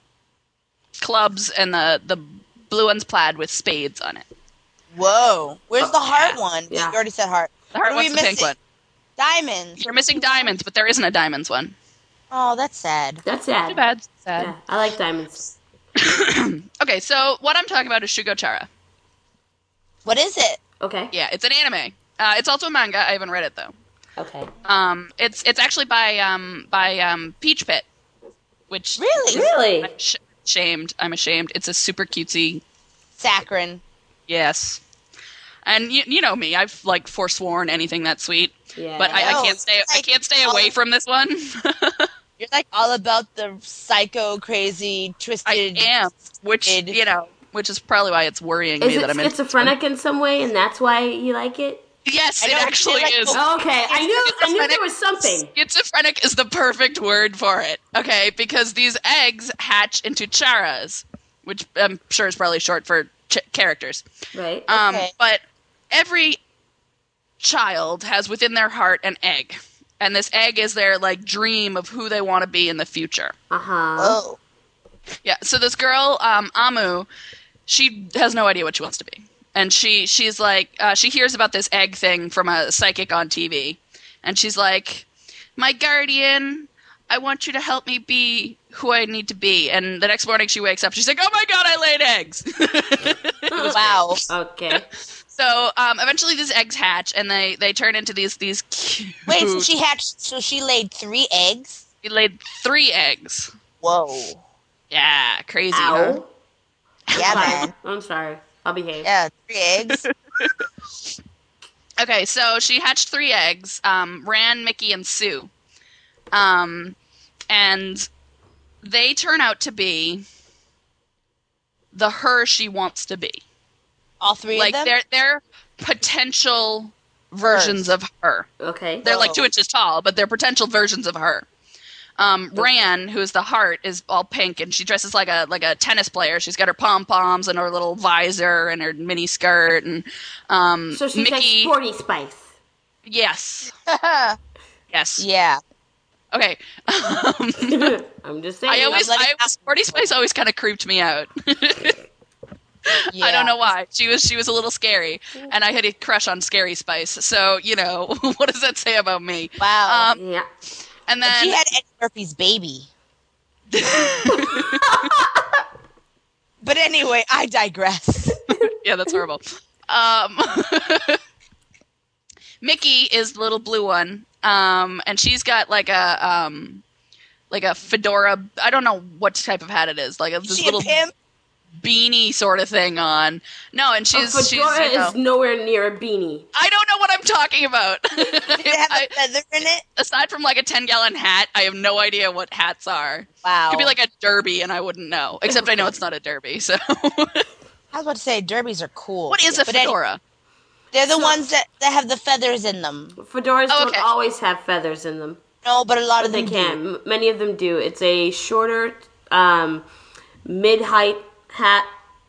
A: clubs, and the the blue one's plaid with spades on it.
C: Whoa. Where's the heart one?
B: Yeah.
C: You already said heart.
A: The heart
C: What are we
A: one's the pink
C: missing?
A: one.
C: Diamonds.
A: You're missing diamonds, but there isn't a diamonds one.
C: Oh, that's sad.
B: That's sad.
A: Too bad. Sad.
B: Yeah, I like diamonds.
A: Okay, so what I'm talking about is Shugochara.
C: What is it?
B: Okay.
A: Yeah, it's an anime. Uh, it's also a manga. I haven't read it though.
B: Okay.
A: Um, it's it's actually by um by um Peach Pit, which
C: Really?
B: Really?
A: I'm sh- ashamed. I'm ashamed. It's a super cutesy.
C: Saccharin.
A: Yes. And you, you know me, I've like forsworn anything that sweet,
B: Yeah.
A: but I, I
C: No,
A: can't stay. I
C: like,
A: can't stay away
C: all-
A: from this one.
C: You're like all about the psycho, crazy, twisted.
A: I am, which
C: Kid.
A: you know, which is probably why it's worrying
B: Is
A: me
B: it
A: that I'm in.
B: schizophrenic in some way, and that's why you like it?
A: Yes,
C: I
A: it
C: don't
A: actually
C: feel like-
A: is.
B: Okay, I knew I knew there
A: schizophrenic.
B: was something.
A: Schizophrenic is the perfect word for it. Okay, because these eggs hatch into charas, which I'm sure is probably short for ch- characters.
B: Right.
A: Um,
C: Okay.
A: But every child has within their heart an egg, and this egg is their like dream of who they want to be in the future.
B: Uh huh.
C: Oh.
A: Yeah. So this girl, um, Amu, she has no idea what she wants to be, and she she's like uh, she hears about this egg thing from a psychic on T V, and she's like, "My guardian, I want you to help me be who I need to be." And the next morning she wakes up, she's like, "Oh my god, I laid eggs!"
C: Wow.
B: Okay.
A: So um, eventually these eggs hatch, and they, they turn into these these cute.
C: Wait, so she hatched. So she laid three eggs.
A: She laid three eggs.
C: Whoa.
A: Yeah, crazy. Huh?
B: Ow.
C: Yeah,
B: Fine.
C: man.
B: I'm sorry. I'll behave.
C: Yeah, three eggs.
A: Okay, so she hatched three eggs. Um, Ran, Mickey, and Sue. Um, and they turn out to be the her she wants to be.
C: All three
A: Like
C: of them.
A: they're they're potential versions of her.
B: Okay.
A: They're like
C: Oh.
A: two inches tall, but they're potential versions of her. Um, Ran, who is the heart, is all pink, and she dresses like a like a tennis player. She's got her pom poms and her little visor and her mini skirt, and um,
B: So she's
A: Mickey.
B: like Sporty Spice.
A: Yes, yes.
C: yeah.
A: Okay. Um,
B: I'm just saying.
A: I always,
C: letting
A: I always, Sporty Spice always kind of creeped me out.
C: Yeah.
A: I don't know why. She was she was a little scary, and I had a crush on Scary Spice. So you know, what does that say about me?
C: Wow.
A: Um,
B: Yeah.
A: and then
C: She had Eddie Murphy's baby. But anyway, I digress.
A: yeah, that's horrible. Um, Mickey is the little blue one, um, and she's got like a um, like a fedora. I don't know what type of hat it is. Like a,
C: Is
A: this
C: she
A: little
C: a pimp?
A: beanie sort of thing on. No, and
B: A
A: she's she's.
B: fedora
A: You know,
B: is nowhere near a beanie.
A: I don't know what I'm talking about.
C: Did it have
A: I-
C: a feather in it?
A: aside from like a ten gallon hat, I have no idea what hats are.
C: Wow.
A: It could be like a derby, and I wouldn't know. Except I know it's not a derby. So,
C: I was about to say derbies are cool.
A: what is a
C: But anyway,
A: fedora?
C: they're the
B: So-
C: ones that, that have the feathers in them.
B: Fedoras
A: Oh, okay.
B: don't always have feathers in them.
C: No, but a lot of
B: They
C: them
B: can.
C: do.
B: M- Many of them do. It's a shorter, um, mid-height hat.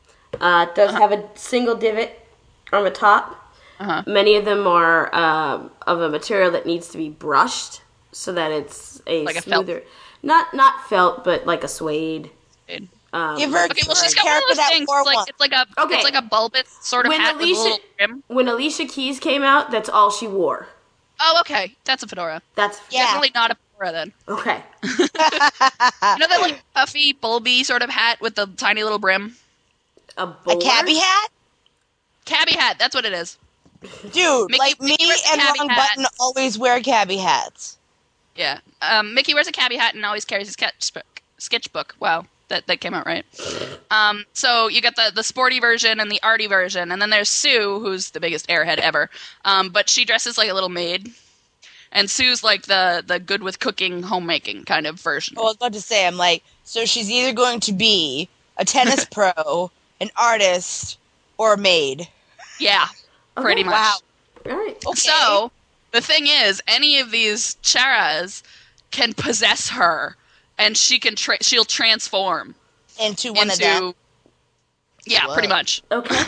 B: Uh, it does have a single divot on the top.
A: Uh-huh.
B: Many of them are um of a material that needs to be brushed so that it's a
A: Like a felt.
B: smoother. Not not felt, but like a suede. Um,
C: Give her
A: Okay, well,
C: a
A: she's got one of
C: character
A: those
C: that
A: things.
C: wore
A: Like
C: one.
A: it's like a
B: Okay.
A: it's like a bulbous sort of
B: When
A: hat with a
B: Alicia-
A: little trim.
B: when Alicia Keys came out, that's all she wore.
A: Oh, okay, that's a fedora.
B: That's
C: Yeah.
A: Definitely not a fedora then.
B: okay.
A: You know that like puffy, bulby sort of hat with the tiny little brim.
B: A,
C: A
B: boar?
C: cabbie hat?
A: Cabbie hat. That's what it is.
C: Dude,
A: Mickey-
C: like me
A: Mickey wears a
C: and
A: cabbie
C: Wrong
A: hat.
C: Button always wear cabbie hats.
A: Yeah. Um, Mickey wears a cabbie hat and always carries a sketchbook. Sketchbook. Wow, that that came out right. Um, so you got the the sporty version and the arty version, and then there's Sue, who's the biggest airhead ever. Um, but she dresses like a little maid, and Sue's like the the good with cooking, homemaking kind of version.
C: I was about to say, I'm like, so she's either going to be a tennis pro, an artist, or a maid.
A: Yeah, pretty much.
C: Wow.
B: All right.
C: Okay.
A: So the thing is, any of these charas can possess her, and she can tra- she'll transform
C: into one
A: into.
C: of them.
A: Yeah,
C: Whoa.
A: pretty much.
B: Okay.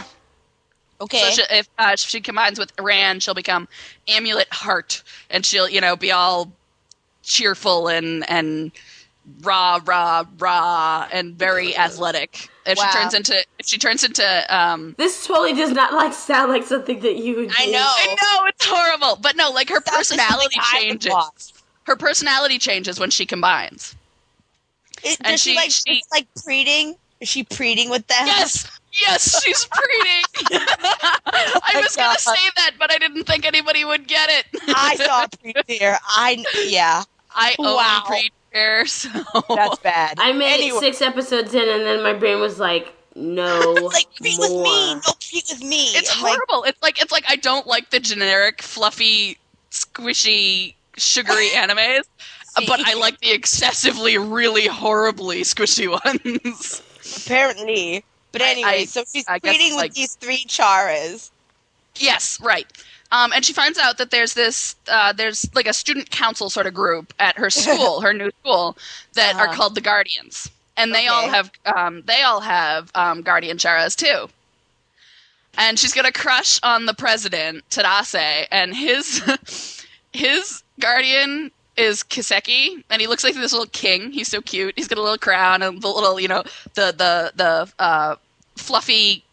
C: Okay.
A: So she, if uh, she combines with Rand, she'll become Amulet Heart, and she'll, you know, be all cheerful and and rah rah rah and very athletic. If
C: Wow.
A: she turns into if she turns into um,
B: This totally does not like sound like something that you would.
C: I
B: do.
C: know.
A: I know it's horrible, but no, like her
C: Sounds like
A: personality
C: something I would
A: changes.
C: watch.
A: Her personality changes when she combines.
C: It,
A: and
C: does she,
A: she-
C: like
A: she-
C: is it like preeding? Is she preeding with them?
A: Yes, yes, she's breeding. I
C: my
A: was gonna
C: God.
A: say that, but I didn't think anybody would get it.
C: I saw Preed here. I yeah.
A: I own
C: Wow.
A: breed here, so
C: That's bad.
B: I made
C: anyway,
B: it six episodes in, and then my brain was like, "No,
C: it's like preed with
B: more."
C: me. No preed with me.
A: it's
C: I'm like,
A: horrible. It's like it's like I don't like the generic, fluffy, squishy, sugary animes, but I like the excessively, really horribly squishy ones.
C: apparently. But
A: I-
C: anyway,
A: I-
C: so she's
A: I guess,
C: preeding with
A: like-
C: these three charas.
A: Yes, right. Um, and she finds out that there's this, uh, there's like a student council sort of group at her school, her new school, that are
C: Uh-huh.
A: called the Guardians, and they all
C: Okay.
A: have, um, they all have um, Guardian charas too. And she's got a crush on the president, Tadase, and his his guardian is Kiseki, and he looks like this little king. He's so cute. He's got a little crown and the little, you know, the the the uh, fluffy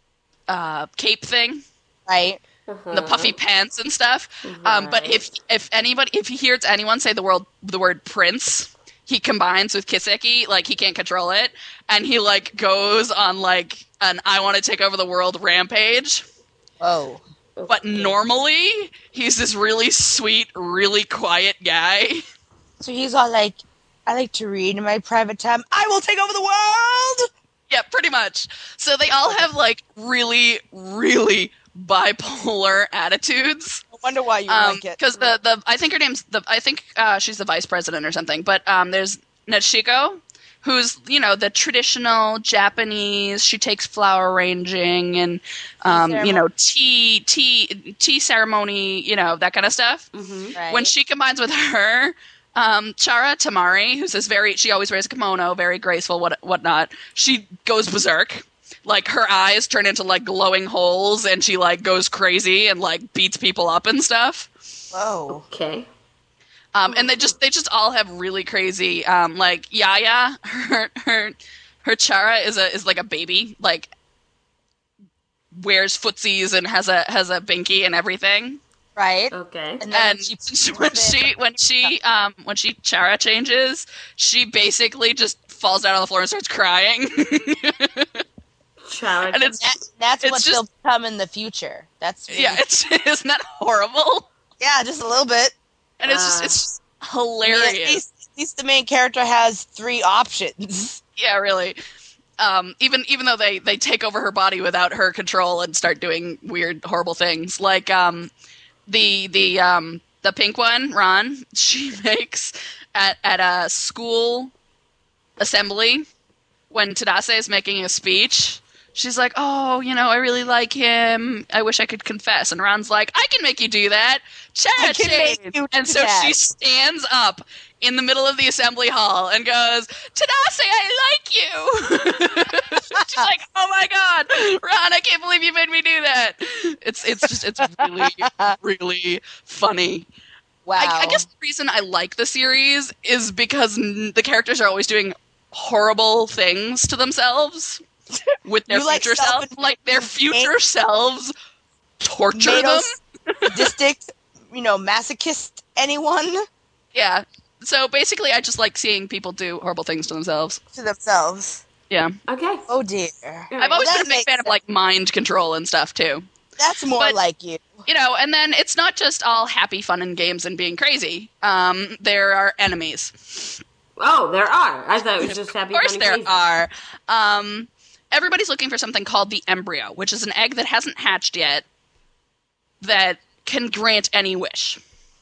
A: uh, cape thing.
C: Right?
A: The puffy pants and stuff. Um, but if if anybody if he hears anyone say the word the word prince, he combines with Kiseki, like he can't control it, and he like goes on like an I want to take over the world rampage.
C: Oh.
A: But normally he's this really sweet, really quiet guy.
C: So he's all like, I like to read in my private time. I will take over the world!
A: Yeah, pretty much. So they all have like really, really bipolar attitudes.
C: I wonder why you
A: Um,
C: like it.
A: because the, the I think her name's the I think uh, she's the vice president or something. But um, there's Natsuko, who's you know the traditional Japanese. She takes flower arranging and um, you know tea tea tea ceremony, you know that kind of stuff.
C: Right?
A: When she combines with her. Um, Chara Tamari, who's this very, she always wears a kimono, very graceful, what whatnot. She goes berserk. Like her eyes turn into like glowing holes, and she like goes crazy and like beats people up and stuff.
C: Whoa.
B: Okay.
A: Um, and they just they just all have really crazy. Um, like Yaya, her her her Chara is a is like a baby. Like wears footsies and has a has a binky and everything.
C: Right.
B: Okay.
C: And then
A: And
C: she,
A: when she when she um when she Chara changes, she basically just falls down on the floor and starts crying.
B: Child.
A: And it's
C: that, that's
A: it's
C: what
A: just-
C: she'll become in the future. That's really,
A: yeah, it's isn't that horrible?
C: yeah, just a little bit.
A: And it's just
B: Uh.
A: it's just
C: I mean,
A: hilarious.
C: at least, at least the main character has three options.
A: Yeah, really. Um, even even though they, they take over her body without her control and start doing weird, horrible things, like um, the the um, the pink one, Ron, she makes at at a school assembly when Tadase is making a speech. She's like, "Oh, you know, I really like him. I wish I could confess." And Ron's like, "I can make you do that. Chara
C: I can make
A: change."
C: you
A: And
C: do
A: so
C: that.
A: she stands up in the middle of the assembly hall and goes, "Tadase, I like you." She's like, "Oh my god, Ron, I can't believe you made me do that." It's it's just it's really really funny.
C: Wow.
A: I, I guess the reason I like the series is because n- the characters are always doing horrible things to themselves with their
C: You like
A: future self.
C: self-inflicted
A: Like their future selves torture
C: Tomato
A: them.
C: sadistic, you know, masochist, anyone
A: Yeah. So basically, I just like seeing people do horrible things to themselves.
C: to themselves.
A: Yeah.
B: Okay.
C: Oh dear.
A: I've always
C: Well,
A: been a
C: that
A: big
C: makes
A: fan of like mind control and stuff too.
C: That's more
A: But-
C: like you.
A: You know, and then it's not just all happy fun and games and being crazy. Um, there are enemies.
B: Oh, there are. I thought it was just happy.
A: Of course,
B: funny,
A: there
B: crazy.
A: are. Um, everybody's looking for something called the embryo, which is an egg that hasn't hatched yet that can grant any wish.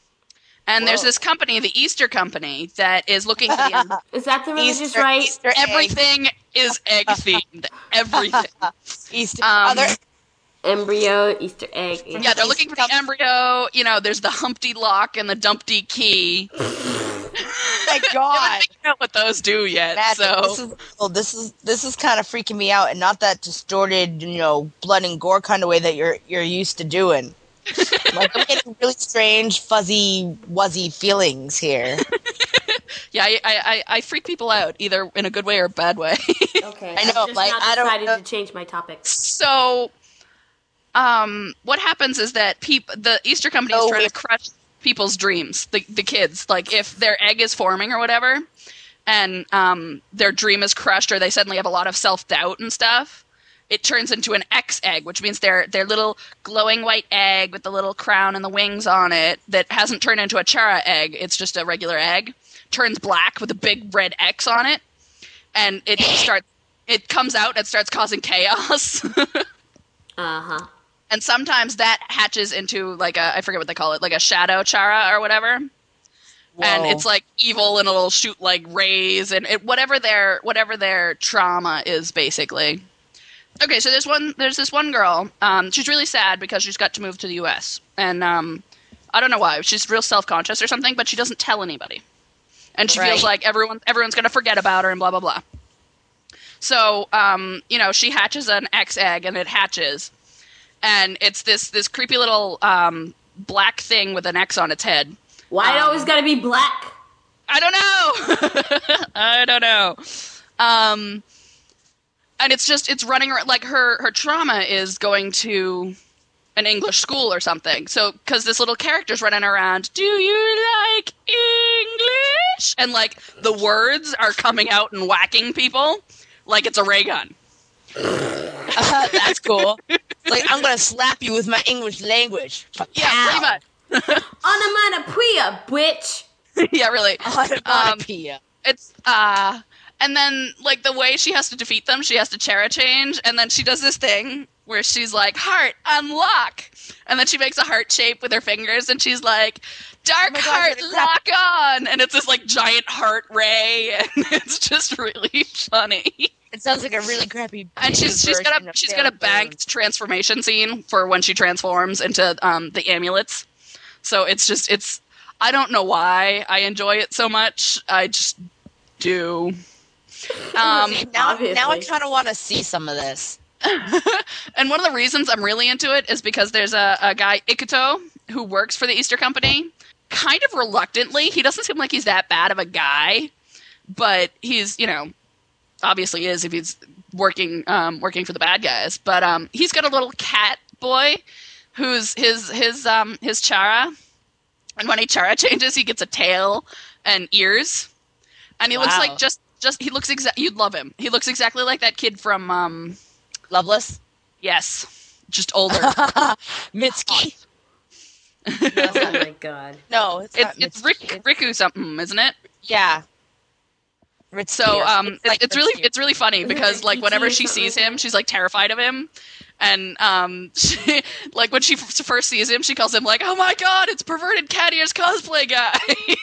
A: And there's
C: Whoa.
A: this company, the Easter Company, that is looking for the embryo.
B: Is that the religious
C: Easter,
B: right?
C: Easter egg.
A: Everything is egg themed. Everything.
C: Easter.
A: Um,
C: Other,
B: Embryo, Easter egg.
A: Yeah, they're looking for the embryo. You know, there's the Humpty lock and the Dumpty key.
C: oh my
A: I haven't
C: God.
A: figured out what those do yet.
C: Magic.
A: So
C: This is well, this is this is kind of freaking me out, and not that distorted, you know, blood and gore kind of way that you're you're used to doing. Like I'm getting really strange, fuzzy, wuzzy feelings here.
A: yeah, I, I, I- I freak people out either in a good way or a bad way.
B: Okay.
C: I know,
B: I've just
C: like,
B: now
C: I don't
B: decided
C: know-
B: to change my topic.
A: So, um, what happens is that peop- the Easter Company is
C: Oh,
A: trying
C: we-
A: to crush people's dreams, the the kids. Like if their egg is forming or whatever, and um, their dream is crushed, or they suddenly have a lot of self doubt and stuff, it turns into an X egg, which means their their little glowing white egg with the little crown and the wings on it that hasn't turned into a Chara egg. It's just a regular egg. Turns black with a big red X on it, and it starts. It comes out and starts causing chaos.
B: Uh huh.
A: And sometimes that hatches into like a, I forget what they call it, like a shadow Chara or whatever. And
C: Whoa.
A: it's like evil and it'll shoot like rays and it, whatever their whatever their trauma is basically. Okay, so there's one there's this one girl. Um, she's really sad because she's got to move to the U S and um, I don't know why. She's real self conscious or something, but she doesn't tell anybody. And she
C: Right.
A: feels like everyone everyone's gonna forget about her and blah blah blah. So, um, you know, she hatches an X egg and it hatches. And it's this this creepy little um, black thing with an X on its head.
B: Why it
A: Um,
B: always gotta be black?
A: I don't know. I don't know. Um, and it's just it's running ar- like her her trauma is going to an English school or something. So because this little character's running around, do you like English? And like the words are coming out and whacking people like it's a ray gun.
C: Uh, that's cool. Like I'm gonna slap you with my English language.
A: Yeah, pretty much.
B: Onomatopoeia, bitch.
A: yeah, really.
C: Onomatopoeia.
A: It's uh and then like the way she has to defeat them, she has to Chara change, and then she does this thing where she's like, heart unlock, and then she makes a heart shape with her fingers, and she's like, dark
C: Oh my God,
A: heart
C: you're gonna crap-
A: lock on, and it's this like giant heart ray, and it's just really funny.
C: It sounds like a really crappy.
A: And she's she's got
C: version
A: a
C: of
A: she's
C: Sailor
A: got a banked transformation scene for when she transforms into um, the amulets. So it's just it's I don't know why I enjoy it so much. I just do. Um,
C: Moon. Now,
B: Obviously.
C: now I kind of want to see some of this.
A: and one of the reasons I'm really into it is because there's a, a guy Ikuto who works for the Easter Company, kind of reluctantly. He doesn't seem like he's that bad of a guy, but he's you know obviously is if he's working um, working for the bad guys. But um, he's got a little cat boy who's his his um, his Chara, and when he Chara changes, he gets a tail and ears, and he wow. looks like just just he looks exa- you'd love him. He looks exactly like that kid from um,
C: Loveless.
A: Yes, just older.
C: Mitsuki.
B: Oh my god.
C: No, it's
A: it,
C: not
A: it's
C: Mitsuki.
A: Rick, Riku something, isn't it?
C: Yeah.
A: So um,
C: it's,
A: it,
C: like
A: it's really it's really funny because like whenever she
B: something
A: sees
B: like
A: him, she's like terrified of him, and um, she, like when she f- first sees him, she calls him like, "Oh my god, it's perverted cat ears cosplay guy,"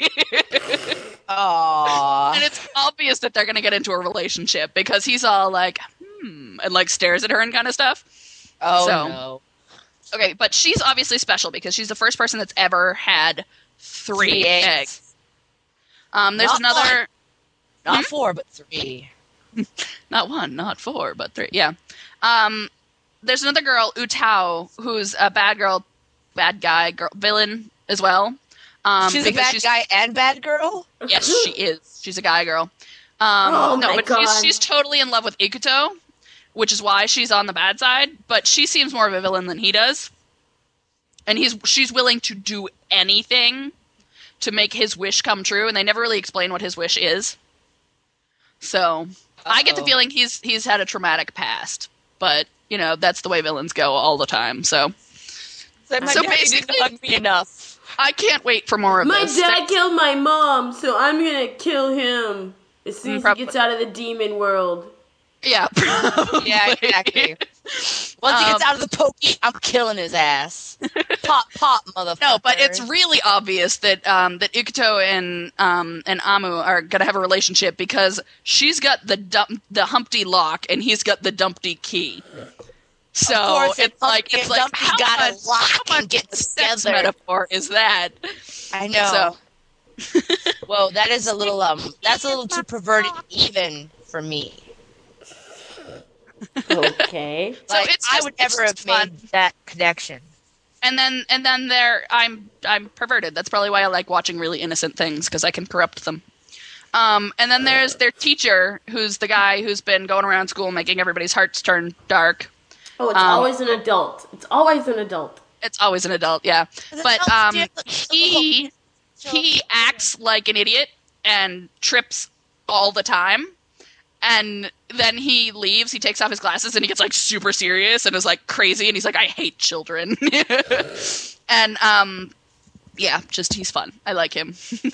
C: Aww.
A: and it's obvious that they're gonna get into a relationship because he's all like, "Hmm," and like stares at her and kind of stuff.
C: Oh
A: so,
C: no.
A: Okay, but she's obviously special because she's the first person that's ever had three,
C: Three eggs.
A: eggs. Um, there's
C: Not
A: another.
C: one. Not
A: Hmm?
C: four, but three.
A: Not one, not four, but three. Yeah. Um, there's another girl, Utao, who's a bad girl, bad guy, girl, villain as well. Um,
C: she's a
A: because
C: bad
A: she's,
C: guy and bad girl?
A: Yes, she is. She's a guy girl. Um,
B: Oh
A: no,
B: my
A: but
B: God.
A: she's she's totally in love with Ikuto, which is why she's on the bad side. But she seems more of a villain than he does, and he's she's willing to do anything to make his wish come true. And they never really explain what his wish is. So I get the
C: Uh-oh.
A: feeling he's he's had a traumatic past, but you know that's the way villains go all the time. So
C: So, my
A: So
C: daddy
A: basically-
C: didn't hug me enough.
A: I can't wait for more of
B: My
A: this.
B: dad killed my mom, so I'm gonna kill him as soon as
A: Probably.
B: he gets out of the demon world.
A: Yeah, probably.
C: Yeah, exactly. Once he gets
A: Um,
C: out of the pokey, I'm killing his ass. Pop, pop, motherfucker.
A: No, but it's really obvious that um, that Ikuto and um, and Amu are gonna have a relationship because she's got the dump, the Humpty lock and he's got the Dumpty key. So
C: Of course, if
A: it's like
C: Humpty
A: it's
C: and
A: like
C: Dumpty
A: how
C: gotta
A: much,
C: lock
A: how
C: and
A: much
C: get
A: of a sex
C: together.
A: metaphor is that?
C: I know.
A: So
C: Well, that is a little um, that's a little too perverted even for me.
B: Okay.
A: So
C: Like,
A: it's
C: I
A: just-
C: would
A: it's
C: never have
A: just fun.
C: made that connection.
A: and then and then there I'm I'm perverted. That's probably why I like watching really innocent things because I can corrupt them. Um, and then there's their teacher, who's the guy who's been going around school making everybody's hearts turn dark.
B: Oh, it's
A: Um,
B: always an adult. It's always an adult.
A: It's always an adult, yeah. But um, he he acts like an idiot and trips all the time. And then he leaves, he takes off his glasses, and he gets, like, super serious and is, like, crazy, and he's like, I hate children. and, um, yeah, just, he's fun. I like him.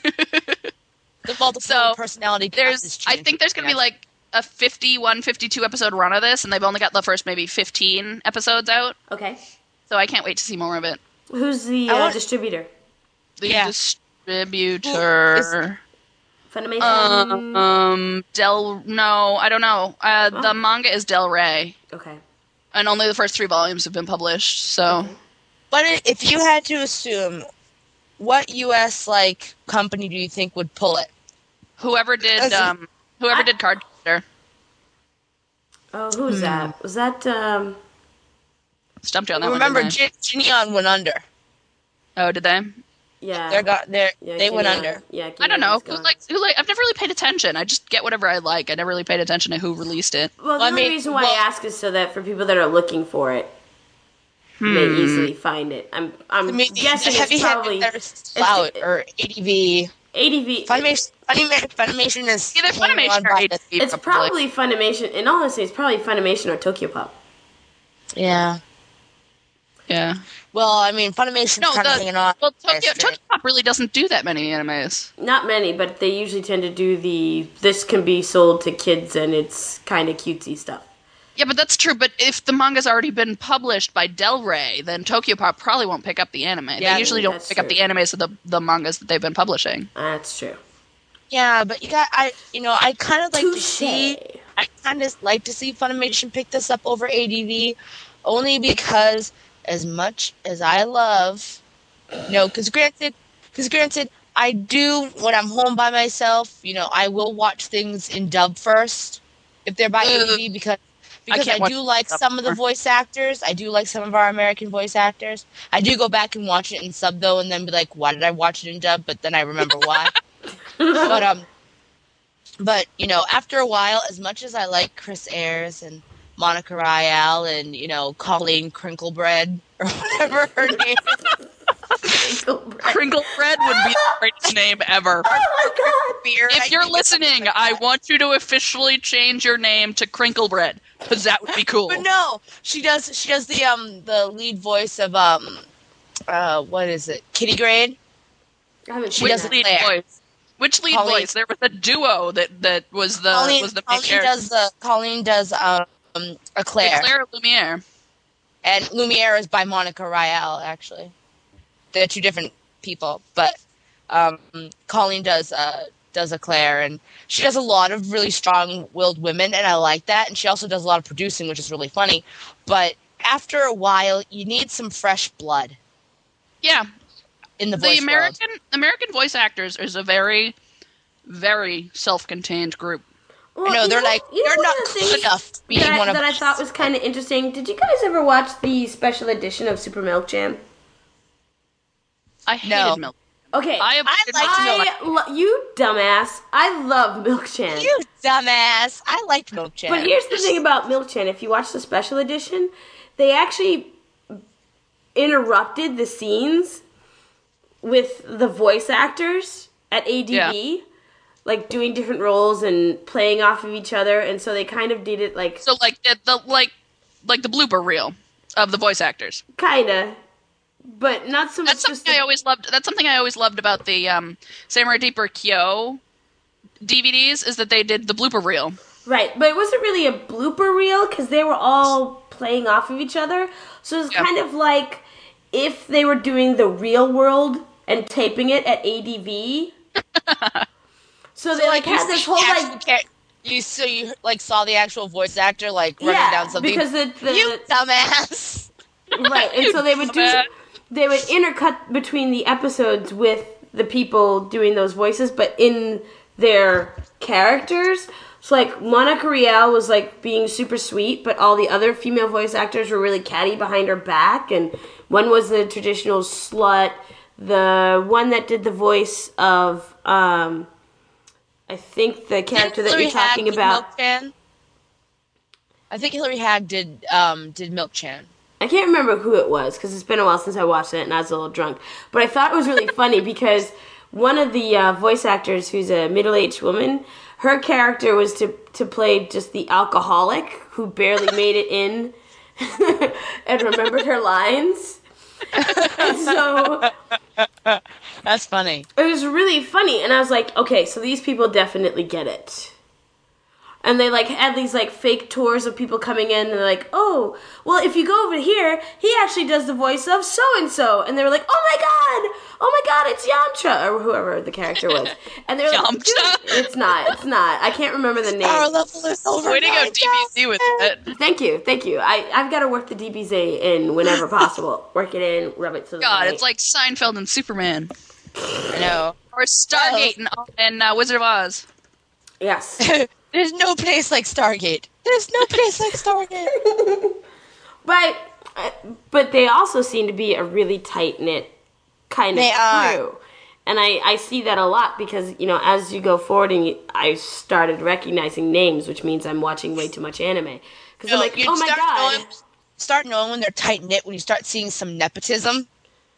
C: The multiple
A: So,
C: personality.
A: There's, I think there's gonna be, like, a fifty-one, fifty-two episode run of this, and they've only got the first maybe fifteen episodes out,
B: Okay.
A: so I can't wait to see more of it.
B: Who's the
C: I
B: uh,
C: want-
B: distributor?
A: The
C: Yeah.
A: distributor...
B: Funimation.
A: Um, Del... No, I don't know. Uh,
B: Oh.
A: The manga is Del Rey.
B: Okay.
A: And only the first three volumes have been published, so...
B: Okay.
C: But i- if you had to assume, what U S like company do you think would pull it?
A: Whoever did,
C: As in-
A: um... Whoever
B: I-
A: did Card Captor.
B: Oh, who's that? Was that um?
A: Stumped you on that
C: Remember,
A: one, didn't
C: Jin- Jinyon went under.
A: I? Oh, did they?
B: Yeah.
C: They got there.
B: yeah,
C: they went
B: Kinyan.
C: under.
B: Yeah.
A: I don't know.
B: Kinyan's
A: Who
B: gone.
A: like, who like... I've never really paid attention. I just get whatever I like. I never really paid attention to who released it.
B: Well, the
C: I
B: only
C: mean,
B: reason why
C: well-
B: I ask is so that for people that are looking for it, may easily find it. I'm I'm
C: I mean,
B: guessing
C: the heavy
B: it's probably
C: hitter Slout
B: it's-
C: or A D V.
B: A D V.
C: Funimation, Funimation, Funimation is
A: Either
C: hanging
A: Funimation
C: on
A: or
C: by
A: A D V.
C: the-
B: It's probably Funimation. In all honesty, it's probably Funimation or Tokyo Pop.
C: Yeah.
A: Yeah.
C: Well, I mean, Funimation's
A: No,
C: kind of
A: the,
C: hanging on.
A: well,
C: by a
A: Tokyo,
C: string.
A: Tokyo Pop really doesn't do that many animes.
B: Not many, but they usually tend to do the this can be sold to kids and it's kind of cutesy stuff.
A: Yeah, but that's true. But if the manga's already been published by Del Rey, then Tokyo Pop probably won't pick up the anime.
C: Yeah,
A: they usually don't
B: that's
A: pick up
B: true.
A: the animes of the, the mangas that they've been publishing.
B: That's true.
C: Yeah, but you got I. You know, I kind of like to
B: Touche.
C: see. I kind of like to see Funimation pick this up over A D V, only because as much as I love, you know, because granted, because granted, I do when I'm home by myself. You know, I will watch things in dub first if they're by A D V because. Because
A: can't
C: I,
A: watch
C: do like
A: dub
C: some of the
A: anymore.
C: voice actors. I do like some of our American voice actors. I do go back and watch it in sub though, and then be like, "Why did I watch it in dub?" But then I remember why. But um, But, you know, after a while, as much as I like Chris Ayres and Monica Rial and, you know, Colleen Crinklebread or whatever her name is.
A: Crinkle Bread would be the greatest name ever.
B: Oh my god!
C: Beer,
A: If
C: I
A: you're
C: think it's something
A: listening,
C: like
A: I
C: that.
A: want you to officially change your name to Crinkle Bread, because that would be cool.
C: But no, she does. She does the um the lead voice of um uh what is it? Kitty Grade.
B: I haven't
C: She
B: seen
C: does
B: that.
C: the
A: lead
C: Claire.
A: voice? Which lead
C: Colleen-
A: voice? There was a duo that, that was the
C: Colleen,
A: was the main
C: Colleen
A: character.
C: does the Colleen does um a Claire,
A: Claire Lumiere.
C: and Lumiere is by Monica Rial. Actually, they're two different people, but um Colleen does uh does a Claire, and she does a lot of really strong-willed women, and I like that. And she also does a lot of producing, which is really funny. But after a while, you need some fresh blood
A: Yeah,
C: in the
A: the
C: voice
A: American American voice actors is a very, very self-contained group.
B: Well,
C: No,
B: you
C: they're
B: know-
C: like,
B: you know
C: they're
B: one
C: not
B: of the
C: cool
B: things
C: enough to be
B: that,
C: one of
B: that I
C: us.
B: thought was kind of interesting. Did you guys ever watch the special edition of Super World Jam?
A: I hated
C: No.
A: Milk.
B: Okay,
A: I have
C: I liked
B: I lo- you dumbass. I love Milk Chan.
C: You dumbass! I liked Milk Chan.
B: But here's the thing about Milk Chan. If you watch the special edition, they actually interrupted the scenes with the voice actors at A D B, like doing different roles and playing off of each other, and so they kind of did it like
A: So like the, the like like the blooper reel of the voice actors.
B: kinda, but not so much.
A: That's
B: just
A: something I
B: the-
A: always loved. That's something I always loved about the um, Samurai Deeper Kyo D V Ds is that they did the blooper reel.
B: Right, but it wasn't really a blooper reel because they were all playing off of each other. So it was
A: Yeah.
B: kind of like if they were doing the real world and taping it at A D V. So they like
C: you
B: had this
C: see
B: whole
C: the actual
B: like
C: char- you so you like saw the actual voice actor like running
B: yeah
C: down something.
B: because the, the
C: you dumbass!
B: right, and so they would do
A: dumbass.
B: they would intercut between the episodes with the people doing those voices, but in their characters. So like Monica Rial was like being super sweet, but all the other female voice actors were really catty behind her back. And one was the traditional slut. The one that did the voice of, um, I think the character that
C: Hillary
B: you're talking
C: Hagg did
B: about.
C: Milk Chan. I think Hillary Hagg did um did Milk Chan.
B: I can't remember who it was because it's been a while since I watched it and I was a little drunk. But I thought it was really funny because one of the uh, voice actors, who's a middle-aged woman, her character was to to play just the alcoholic who barely made it in and remembered her lines. And so
C: That's funny.
B: it was really funny, and I was like, okay, so these people definitely get it. And they like had these like fake tours of people coming in, and they're like, oh, well, if you go over here, he actually does the voice of so and so, and they were like, oh my god, oh my god, it's Yamcha or whoever the character was, and they're like,
A: Yamcha?
B: "Dude, it's not, it's not, I can't remember the
C: Our
B: name.
C: level is over.
A: Way to go, D B Z with it.
B: Thank you, thank you. I I've got to work the D B Z in whenever possible. Work it in, rub it to the
A: God,
B: light.
A: it's like Seinfeld and Superman,
C: I know.
A: or Stargate and, and uh, Wizard of Oz.
B: yes.
C: There's no place like Stargate. There's no place like Stargate.
B: But uh, but they also seem to be a really tight knit kind of
C: They are.
B: crew, and I, I see that a lot because you know as you go forward and you, I started recognizing names, which means I'm watching way too much anime because I'm
C: No,
B: like,
C: you
B: oh my
C: start
B: god,
C: knowing- start knowing when they're tight knit when you start seeing some nepotism.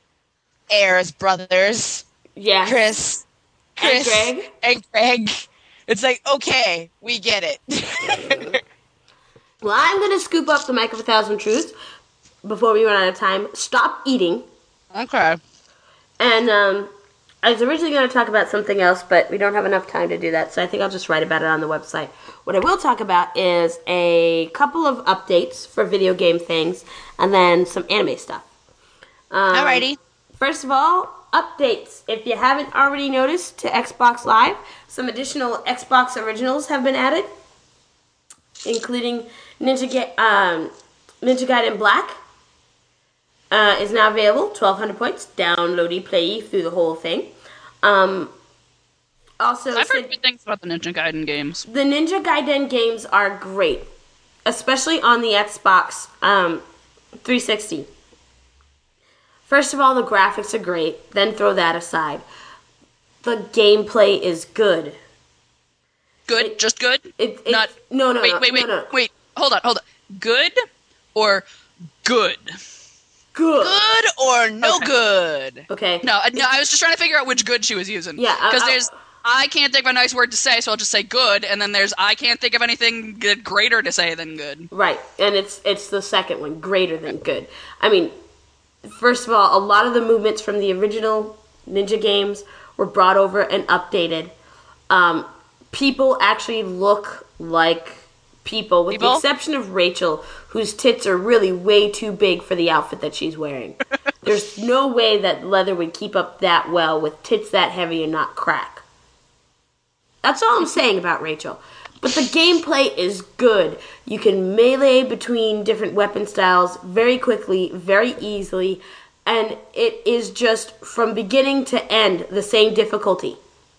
C: Ayres brothers,
B: yeah,
C: Chris, Chris,
B: Greg.
C: and Greg. It's like, okay, we get it.
B: Well, I'm gonna scoop up the mic of a thousand truths before we run out of time. Stop eating.
C: Okay.
B: And um, I was originally going to talk about something else, but we don't have enough time to do that, so I think I'll just write about it on the website. What I will talk about is a couple of updates for video game things, and then some anime stuff. Um,
C: Alrighty.
B: First of all, updates. If you haven't already noticed, to Xbox Live, some additional Xbox originals have been added, including Ninja, Ga- um, Ninja Gaiden Black. Uh, is now available, twelve hundred points, downloady, play through the whole thing. Um, also,
A: I've heard
B: Sid-
A: good things about the Ninja Gaiden games.
B: the Ninja Gaiden games are great, especially on the Xbox um, three sixty. First of all, the graphics are great, then throw that aside. The gameplay is good.
A: Good,
B: It-
A: just good.
B: It, it,
A: Not
B: no, no,
A: wait,
B: no,
A: wait, wait,
B: no, no.
A: wait. Hold on, hold on. Good or good?
B: Good.
C: Good or no
A: Okay.
C: good?
B: Okay.
A: No, uh, no. I was just trying to figure out which good she was using.
B: Yeah, I-
A: because
B: I-
A: there's I can't think of a nice word to say, so I'll just say good. And then there's I can't think of anything good, greater to say than good.
B: Right, and it's it's the second one, greater than good. I mean, first of all, a lot of the movements from the original Ninja games were brought over and updated. Um, people actually look like people, with
C: People?
B: the exception of Rachel, whose tits are really way too big for the outfit that she's wearing. There's no way that leather would keep up that well with tits that heavy and not crack. That's all I'm saying about Rachel. But the gameplay is good. You can melee between different weapon styles very quickly, very easily, and it is just from beginning to end the same difficulty.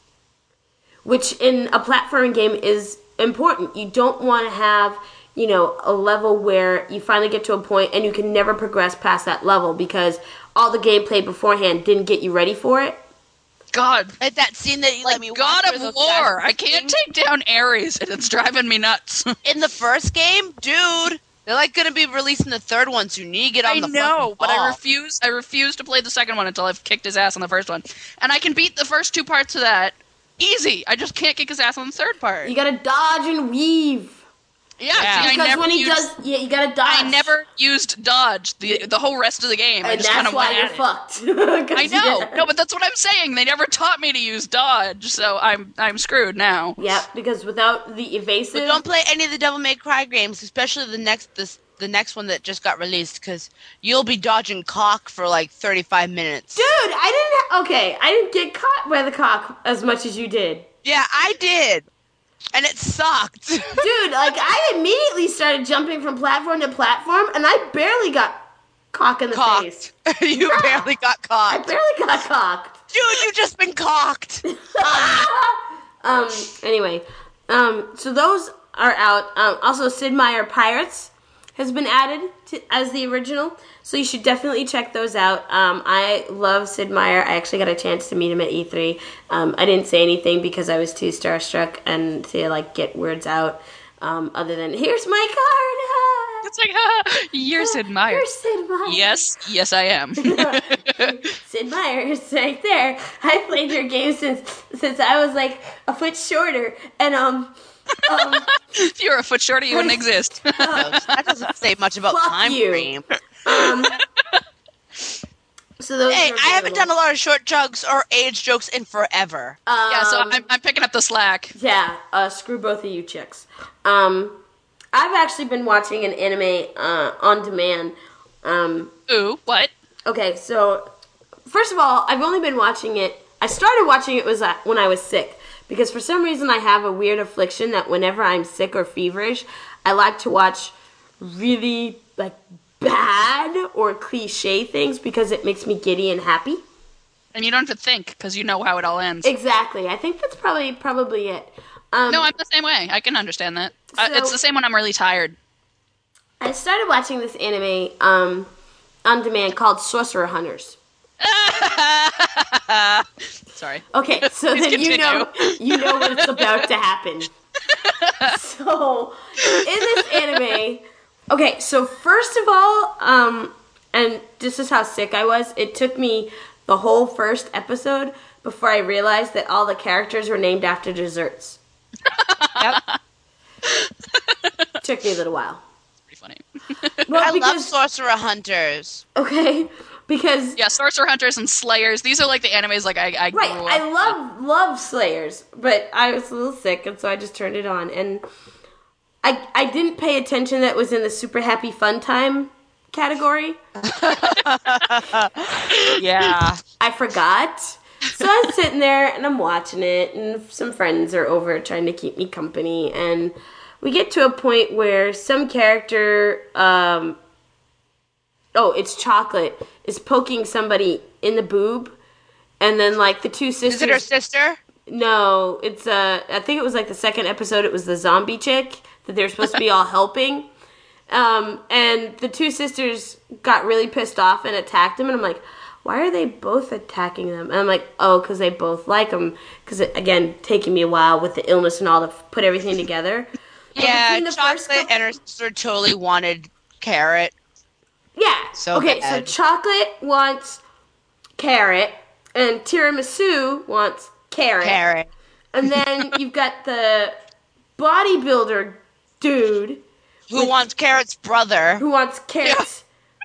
B: Which in a platforming game is important. You don't want to have, you know, a level where you finally get to a point and you can never progress past that level because all the gameplay beforehand didn't get you ready for it.
A: God,
C: Like that scene that you
A: like
C: let me
A: God
C: watch
A: of
C: where those
A: War.
C: guys
A: I can't
C: sing.
A: take down Ares, and it's driving me nuts.
C: In the first game, dude, they're like gonna be releasing the third one, so you need to get on
A: I
C: the
A: know,
C: fucking
A: but I
C: ball.
A: refuse. I refuse to play the second one until I've kicked his ass on the first one, and I can beat the first two parts of that easy. I just can't kick his ass on the third part.
B: You gotta dodge and weave.
A: Yeah,
C: Yeah.
A: see, I
B: Because
A: never
B: when he
A: used,
B: does, yeah, you gotta dodge.
A: I never used dodge the the whole rest of the game. I
B: And
A: just kind
B: that's
A: of
B: why
A: went
B: you're
A: at it.
B: fucked.
A: I know, no, but that's what I'm saying. They never taught me to use dodge, so I'm I'm screwed now.
B: Yep, because without the evasive,
C: But don't play any of the Devil May Cry games, especially the next this the next one that just got released, because you'll be dodging cock for like thirty-five minutes.
B: dude, I didn't. Ha- okay, I didn't get caught by the cock as much as you did,
C: Yeah, I did, and it sucked.
B: dude. Like I immediately started jumping from platform to platform, and I barely got cock in the face.
C: Cocked. You barely got
B: I
C: cocked.
B: barely got cocked.
C: Dude, you just been cocked.
B: Um. Anyway, um. So those are out. Um. Also, Sid Meier Pirates has been added to, as the original, so you should definitely check those out. Um. I love Sid Meier. I actually got a chance to meet him at E three. Um. I didn't say anything because I was too starstruck and to like get words out. Um. Other than here's my card.
A: It's like, ah, you're Sid Meier.
B: You're Sid Meier.
A: Yes, yes, I am.
B: Sid Meier is right there. I played your game since since I was like a foot shorter, and um, um,
A: If you were a foot shorter, you wouldn't exist.
C: That doesn't say much about
B: Fuck
C: time
B: you.
C: frame.
B: um. So those
C: Hey,
B: are
C: I haven't done
B: available.
C: a lot of short jugs or age jokes in forever.
B: Um,
A: yeah, so I'm, I'm picking up the slack.
B: yeah. Uh, screw both of you chicks. Um, I've actually been watching an anime uh, on demand. Um,
A: Ooh, what?
B: okay, so first of all, I've only been watching it. I started watching it was uh, when I was sick because for some reason I have a weird affliction that whenever I'm sick or feverish, I like to watch really like bad or cliche things because it makes me giddy and happy.
A: And you don't have to think because you know how it all ends.
B: Exactly. I think that's probably probably it. Um,
A: No, I'm the same way. I can understand that. uh,
B: So-
A: it's the same when I'm really tired.
B: I started watching this anime um, on demand called Sorcerer Hunters.
A: Sorry.
B: Okay, so
A: Please
B: then you know
A: continue.
B: you know what's about to happen. So in this anime, okay, so first of all, um, and this is how sick I was. It took me the whole first episode before I realized that all the characters were named after desserts.
C: Yep.
B: Took me a little while.
A: Pretty funny.
B: Well,
C: I love
B: because
C: Sorcerer Hunters.
B: okay, because
A: Yeah, Sorcerer Hunters and Slayers. These are like the animes like I, I grew
B: right,
A: up
B: I love love Slayers, but I was a little sick, and so I just turned it on, and I I didn't pay attention that it was in the super happy fun time category.
C: Yeah.
B: I forgot. So I'm sitting there and I'm watching it, and some friends are over trying to keep me company, and we get to a point where some character, um, oh, it's Chocolate, is poking somebody in the boob, and then like the two sisters.
C: Is it her sister?
B: No, it's uh, I think it was like the second episode. It was the zombie chick that they're supposed to be all helping, um, and the two sisters got really pissed off and attacked him, and I'm like, why are they both attacking them? And I'm like, oh, because they both like them. Because, again, taking me a while with the illness and all to put everything together.
C: Yeah,
B: the
C: Chocolate
B: first couple-
C: and her sister totally wanted Carrot.
B: Yeah.
C: So
B: okay,
C: bad.
B: so Chocolate wants Carrot, and Tiramisu wants Carrot.
C: Carrot.
B: And then you've got the bodybuilder dude
C: Who wants Carrot's brother.
B: who wants Carrot's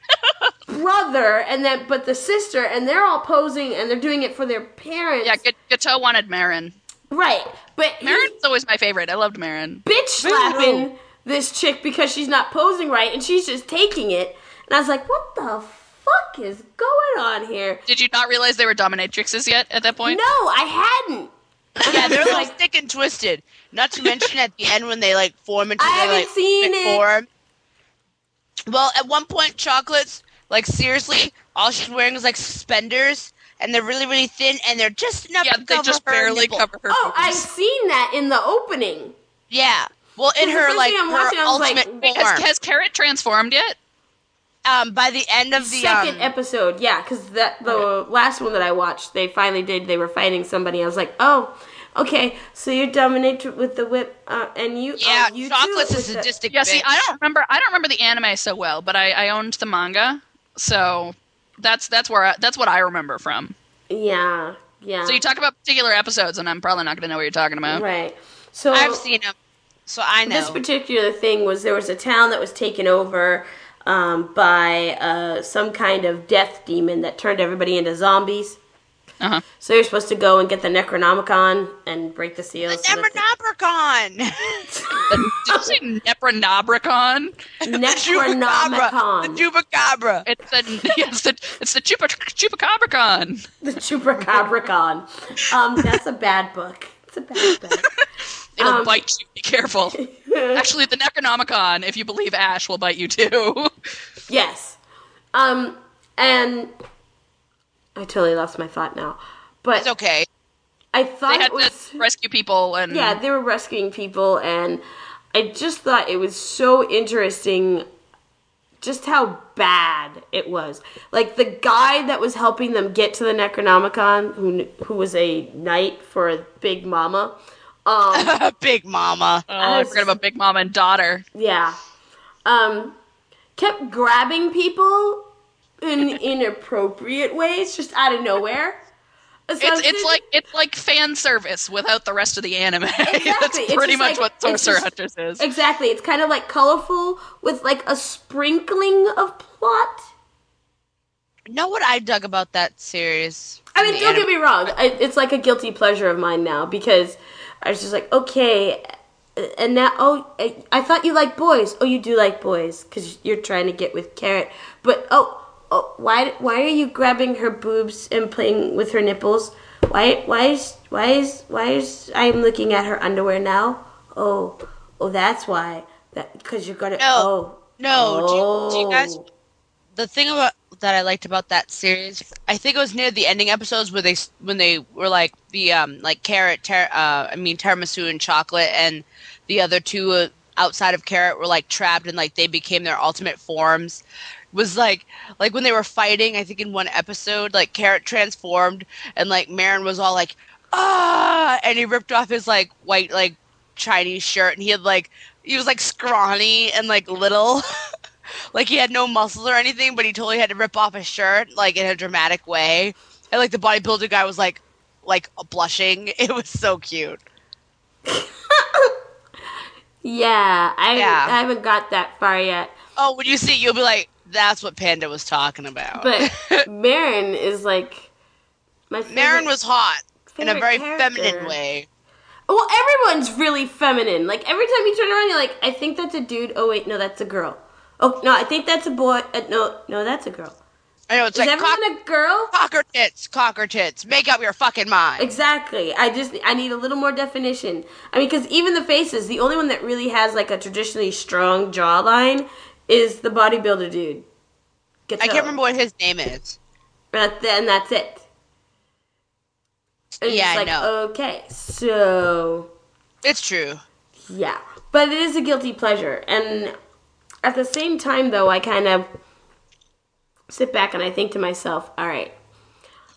B: brother, and then but the sister, and they're all posing, and they're doing it for their parents.
A: Yeah, G- Gateau wanted Marin.
B: Right, but he's
A: Marin's always my favorite. I loved Marin.
B: bitch slapping this chick because she's not posing right, and she's just taking it. And I was like, what the fuck is going on here?
A: Did you not realize they were dominatrixes yet at that point?
B: No, I hadn't.
C: Yeah, they're
B: like,
C: like thick and twisted. Not to mention at the end when they like form into
B: I
C: their
B: haven't
C: like
B: seen
C: thick
B: it.
C: form. Well, at one point, Chocolate's like seriously, all she's wearing is like suspenders, and they're really really thin, and they're just enough
A: Yeah,
C: to
A: they
C: cover
A: just
C: her
A: barely
C: nipple.
A: cover her
B: Oh, I've
A: boobs.
B: seen that in the opening.
C: Yeah. Well, in
B: The
C: her
B: first
C: like
B: thing I'm
C: her
B: watching, I was like,
C: ultimate
B: wait,
C: form.
A: Has, has Carrot transformed yet?
C: um, by the end of the
B: Second
C: um,
B: episode, yeah, because that the last one that I watched, they finally did. They were fighting somebody. I was like, oh, okay, so you're dominatrix with the whip, uh, and you,
C: yeah,
B: oh, you
C: Chocolate's
B: too
C: a
B: with the-
C: sadistic.
A: Yeah, see,
C: bitch.
A: I don't remember. I don't remember the anime so well, but I, I owned the manga, so that's that's where I, that's what I remember from.
B: Yeah, yeah.
A: So you talk about particular episodes, and I'm probably not going to know what you're talking about.
B: right. So
C: I've seen them, so I know.
B: this particular thing was there was a town that was taken over um, by uh, some kind of death demon that turned everybody into zombies.
A: Uh huh.
B: So you're supposed to go and get the Necronomicon and break the seals. so that
C: Nevernobricon.
A: Did you say Nepronobricon?
B: the-
C: The
B: Necronomicon.
C: Chupacabra.
A: It's the yes, the it's the Chupa Chupacabricon.
B: The Chupacabricon. Um, that's a bad book. It's a bad book.
A: It'll
B: Um,
A: bite you. Be careful. Actually, the Necronomicon, if you believe Ash, will bite you too.
B: Yes. Um, and I totally lost my thought now. But
C: It's okay.
B: I
A: They
B: thought
A: had
B: it was
A: to rescue people, and
B: yeah, they were rescuing people, and I just thought it was so interesting just how bad it was. Like the guy that was helping them get to the Necronomicon, who who was a knight for a Big Mama. Um,
C: Big Mama.
A: oh, I forgot about Big Mama and Daughter.
B: yeah, um, kept grabbing people in inappropriate ways, just out of nowhere. So
A: It's
B: I was
A: it's
B: thinking-
A: like it's like fan service without the rest of the anime.
B: Exactly.
A: That's
B: It's
A: pretty
B: just
A: much
B: like-
A: what
B: it's
A: Sorcerer
B: just-
A: Hunters is.
B: Exactly. It's kind of like colorful with like a sprinkling of plot.
C: Know what I dug about that series?
B: I mean,
C: The
B: don't
C: anime-
B: get me wrong. I, it's like a guilty pleasure of mine now because I was just like, okay, and now, oh, I, I thought you liked boys. Oh, you do like boys because you're trying to get with Carrot. But oh, oh, why, why are you grabbing her boobs and playing with her nipples? Why, why is, why is, why is I'm looking at her underwear now? Oh, oh, that's why. That because you're gonna.
C: No.
B: Oh,
C: No, do you, do you guys?
B: Oh.
C: The thing about that I liked about that series, I think it was near the ending episodes where they when they were like the um like Carrot, ter- uh, I mean Tiramisu and Chocolate, and the other two uh, outside of Carrot were like trapped and like they became their ultimate forms. Was like like when they were fighting. I think in one episode, like Carrot transformed and like Marin was all like ah, and he ripped off his like white like Chinese shirt and he had like he was like scrawny and like little. Like he had no muscles or anything, but he totally had to rip off his shirt, like in a dramatic way. And like the bodybuilder guy was like, like blushing. It was so cute.
B: Yeah, I
C: Yeah.
B: I haven't got that far yet.
C: Oh, when you see it, you'll be like, "That's what Panda was talking about."
B: But Marin is like my favorite.
C: Marin was hot in a
B: favorite
C: very
B: character.
C: feminine way.
B: Well, everyone's really feminine. Like every time you turn around, you're like, I think that's a dude. Oh wait, no, that's a girl. Oh no, I think that's a boy. Uh, no, no, that's a girl.
C: I know it's
B: Is
C: like
B: everyone
C: cock-
B: a girl?
C: cocker tits, cocker tits. Make up your fucking mind.
B: Exactly. I just I need a little more definition. I mean, because even the faces, the only one that really has like a traditionally strong jawline is the bodybuilder dude.
C: I can't remember what his name is.
B: But then that's it. And it's
C: Yeah, I
B: like,
C: know.
B: okay, so
C: It's true.
B: yeah, but it is a guilty pleasure, and at the same time, though, I kind of sit back and I think to myself, all right,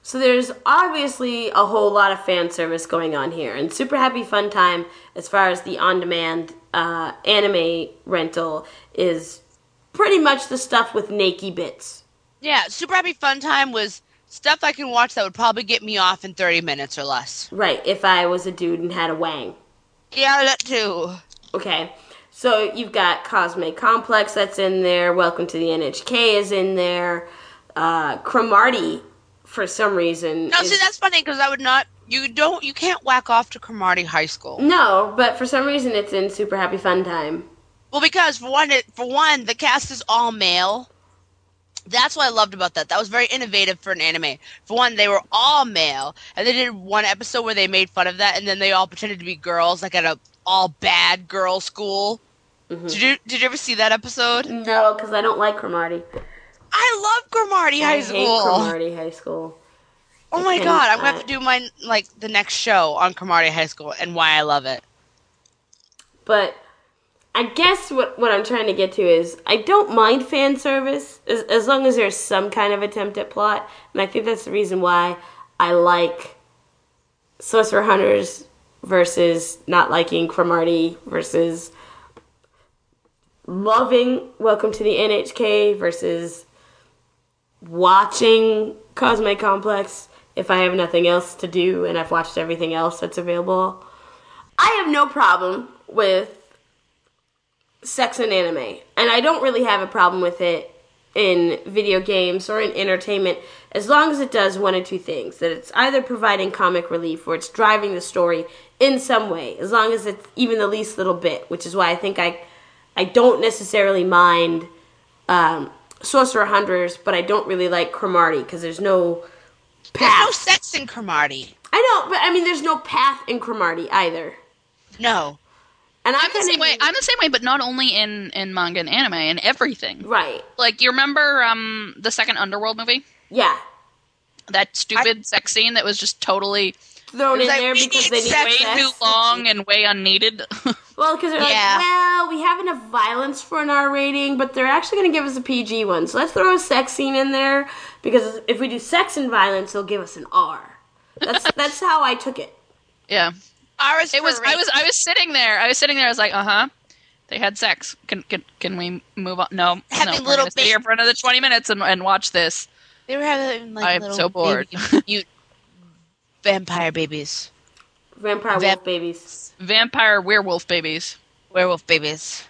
B: So there's obviously a whole lot of fan service going on here. And Super Happy Fun Time, as far as the on-demand uh, anime rental, is pretty much the stuff with naked bits.
C: Yeah, Super Happy Fun Time was stuff I can watch that would probably get me off in thirty minutes or less.
B: Right, if I was a dude and had a wang.
C: Yeah, that too.
B: Okay, so you've got Cosme Complex that's in there. Welcome to the N H K is in there. Uh, Cromartie, for some reason.
C: No,
B: is...
C: see, that's funny because I would not. You don't. You can't whack off to Cromartie High School.
B: No, but for some reason it's in Super Happy Fun Time.
C: Well, because for one, it, for one, the cast is all male. That's what I loved about that. That was very innovative for an anime. For one, they were all male, and they did one episode where they made fun of that, and then they all pretended to be girls, like at a all bad girl school. Mm-hmm. Did you Did you ever see that episode?
B: No, because I don't like Cromartie.
C: I love Cromartie High
B: I
C: School.
B: hate Cromartie High School.
C: Oh my god, I'm gonna have to do my like the next show on Cromartie High School and why I love it.
B: But I guess what what I'm trying to get to is I don't mind fan service as, as long as there's some kind of attempt at plot, and I think that's the reason why I like Sorcerer Hunters versus not liking Cromartie versus loving Welcome to the N H K versus watching Cosme Complex if I have nothing else to do and I've watched everything else that's available. I have no problem with sex and anime, and I don't really have a problem with it in video games or in entertainment as long as it does one of two things, that it's either providing comic relief or it's driving the story in some way, as long as it's even the least little bit, which is why I think I I don't necessarily mind um, Sorcerer Hunters, but I don't really like Cromartie because there's no path.
C: There's no sex in Cromartie.
B: I know, but I mean there's no path in Cromartie either.
C: No.
B: And
A: I'm the same way. I'm the same way, but not only in, in manga and anime, in everything.
B: Right.
A: Like, you remember um, the second Underworld movie?
B: Yeah.
A: That stupid I, sex scene that was just totally
B: thrown in
C: like,
B: there because they need
A: way
B: sex.
A: too long and way unneeded.
B: Well, because they're
C: yeah.
B: like, well, we have enough violence for an R rating, but they're actually going to give us a P G one. So let's throw a sex scene in there because if we do sex and violence, they'll give us an R. That's that's how I took it.
A: Yeah.
C: R is
A: it was.
C: rating.
A: I was. I was sitting there. I was sitting there. I was like, uh huh. They had sex. Can can can we move on? No.
C: Having
A: no,
C: little
A: we're gonna stay
C: ba-
A: here for another twenty minutes and, and watch this.
C: They were having like
A: I'm
C: little
A: so bored.
C: baby, cute vampire babies.
B: Vampire
C: Vamp-
B: wolf babies.
A: Vampire werewolf babies.
C: Werewolf babies.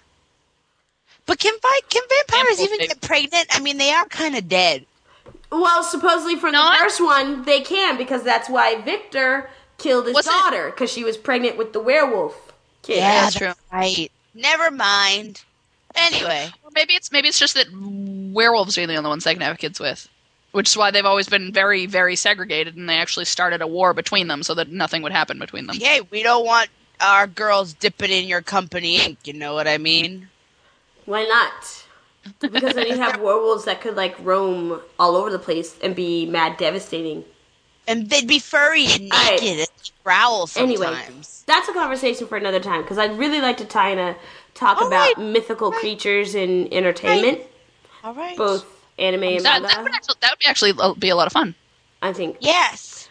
C: But can vi- can vampires
A: Werewolf
C: even
A: baby.
C: get pregnant? I mean, they are kind of dead.
B: Well, supposedly from
A: Not-
B: the first one, they can because that's why Victor killed his
A: Was it-
B: daughter because she was pregnant with the werewolf kid.
C: Yeah,
A: that's true.
C: Right. Never mind. Anyway.
A: Or maybe it's maybe it's just that werewolves are the only ones they can have kids with, which is why they've always been very very segregated, and they actually started a war between them so that nothing would happen between them.
C: Hey, we don't want our girls dipping in your company ink, you know what I mean?
B: Why not? Because then you have werewolves that could like roam all over the place and be mad devastating.
C: And they'd be furry and
B: Alright.
C: naked and growl sometimes.
B: Anyway, that's a conversation for another time because I'd really like to tie in a talk
C: All
B: about
C: right.
B: mythical creatures in entertainment,
C: All right.
B: both anime and
A: That,
B: manga.
A: that would actually that would be actually uh, be a lot of fun.
B: I think.
C: Yes.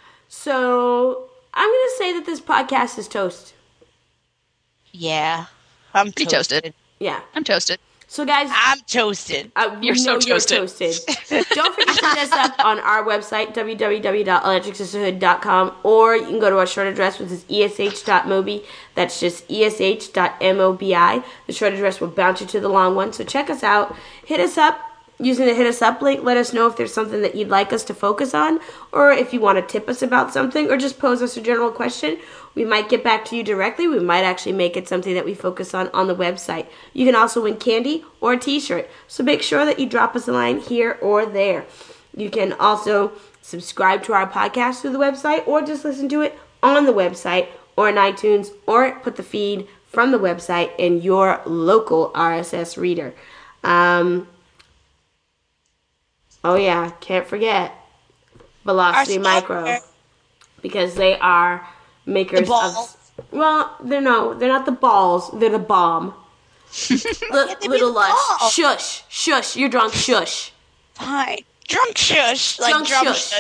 B: So I'm gonna say that this podcast is toast.
C: Yeah. I'm
A: Pretty
C: toasted.
A: toasted.
B: Yeah.
A: I'm toasted.
B: So guys,
C: I'm toasted.
B: Uh, we
A: You're so
B: know
A: toasted.
B: You're toasted. Don't forget to hit us up on our website, w w w dot electric sisterhood dot com, or you can go to our short address, which is e s h dot mobi. That's just e s h dot mobi. The short address will bounce you to the long one. So check us out. Hit us up. Using the Hit Us Up link, let us know if there's something that you'd like us to focus on, or if you want to tip us about something, or just pose us a general question. We might get back to you directly. We might actually make it something that we focus on on the website. You can also win candy or a t-shirt, so make sure that you drop us a line here or there. You can also subscribe to our podcast through the website, or just listen to it on the website, or in iTunes, or put the feed from the website in your local R S S reader. Um... Oh yeah, can't forget Velocity
C: Our
B: Micro,
C: sponsor.
B: because they are makers
C: The balls.
B: of. Well, they're no, they're not the balls. They're the bomb. Li-
C: they be
B: little
C: the
B: lush.
C: balls?
B: Shush, shush. You're drunk. Shush.
C: Fine. Drunk shush. Like
B: Drunk
C: drum
B: shush.
C: shush.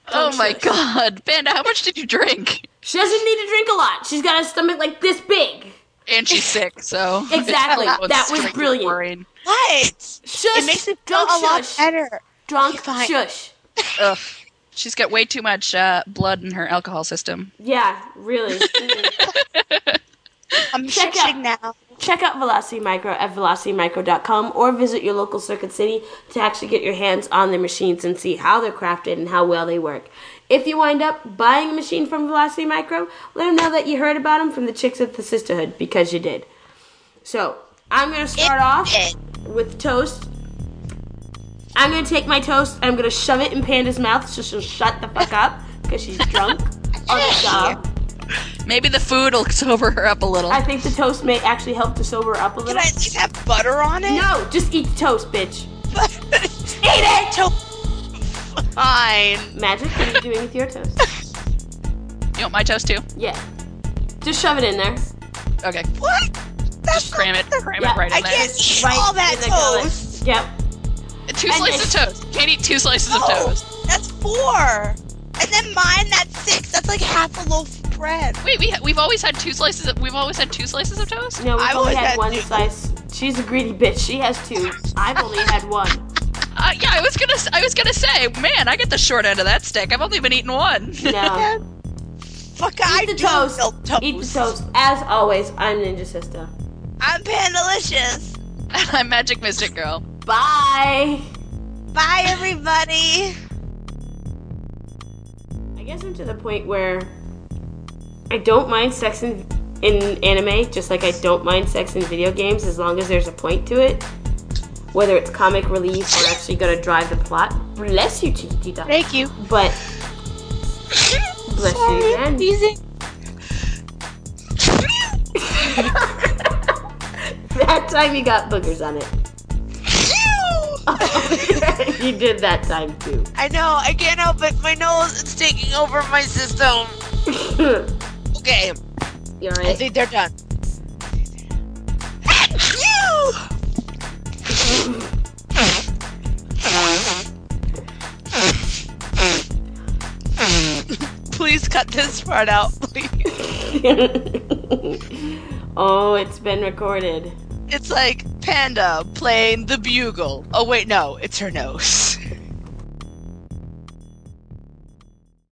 A: Oh my
B: shush.
A: god. Panda, how much did you drink?
B: She doesn't need to drink a lot. She's got a stomach like this big.
A: And she's sick, so...
B: Exactly.
A: it's
B: That was
A: strength
B: brilliant.
A: pouring.
C: What?
B: Shush.
C: It makes me feel
B: Don't
C: a lot
B: shush.
C: better.
B: Drunk,
C: Fine.
B: shush.
A: Ugh. She's got way too much uh, blood in her alcohol system.
B: Yeah, really. Mm.
C: I'm
B: Check
C: shushing
B: out-
C: now.
B: Check out Velocity Micro at velocity micro dot com or visit your local Circuit City to actually get your hands on their machines and see how they're crafted and how well they work. If you wind up buying a machine from Velocity Micro, let them know that you heard about them from the chicks at the Sisterhood, because you did. So, I'm going to start
C: It
B: off
C: did.
B: with toast. I'm going to take my toast and I'm going to shove it in Panda's mouth so she'll shut the fuck up because she's drunk on the job.
A: Maybe the food will sober her up a little.
B: I think the toast may actually help to sober her up a little.
C: Can I at least have butter on it?
B: No, just eat the toast, bitch.
C: Eat it! To- Fine.
B: Magic, what are you doing with your toast?
A: You want my toast too?
B: Yeah. Just shove it in there.
A: Okay.
C: What? That's
A: Just cram it. Cram
B: Yeah,
A: it right in
C: I
A: there.
C: can't eat
B: Right
C: all that
B: in the gullet.
C: toast.
B: Yep.
A: Two
B: and
A: slices
B: then-
A: of toast. Can't eat two slices of
C: No,
A: toast.
C: that's four. And then mine, that's six. That's like half a loaf of bread.
A: Wait, we ha- we've always had two slices. Of- we've always had two slices of toast.
B: No, we've
C: I've
B: only
C: always
B: had
C: had
B: one
C: two.
B: slice. She's a greedy bitch. She has two. I've only had one.
A: Uh, yeah, I was gonna. s- I was gonna say, man, I get the short end of that stick. I've only been eating one.
B: No.
C: Fuck, I
B: Eat the
C: do
B: toast.
C: milk toast.
B: Eat the toast. As always, I'm Ninja Sister.
C: I'm Pandalicious.
A: I'm Magic Mystic Girl.
B: Bye.
C: Bye, everybody.
B: I guess I'm to the point where I don't mind sex in, in anime, just like I don't mind sex in video games, as long as there's a point to it. Whether it's comic relief or actually going to drive the plot. Bless you, Chiquitita.
C: Thank you.
B: But bless you again.
C: Teasing.
B: That time you got boogers on it. You did that time too.
C: I know, I can't help it. My nose is taking over my system. Okay,
B: You
C: I
B: alright?
C: think they're done. Please cut this part out, please.
B: Oh, it's been recorded.
C: It's like Panda playing the bugle. Oh wait, no, it's her nose.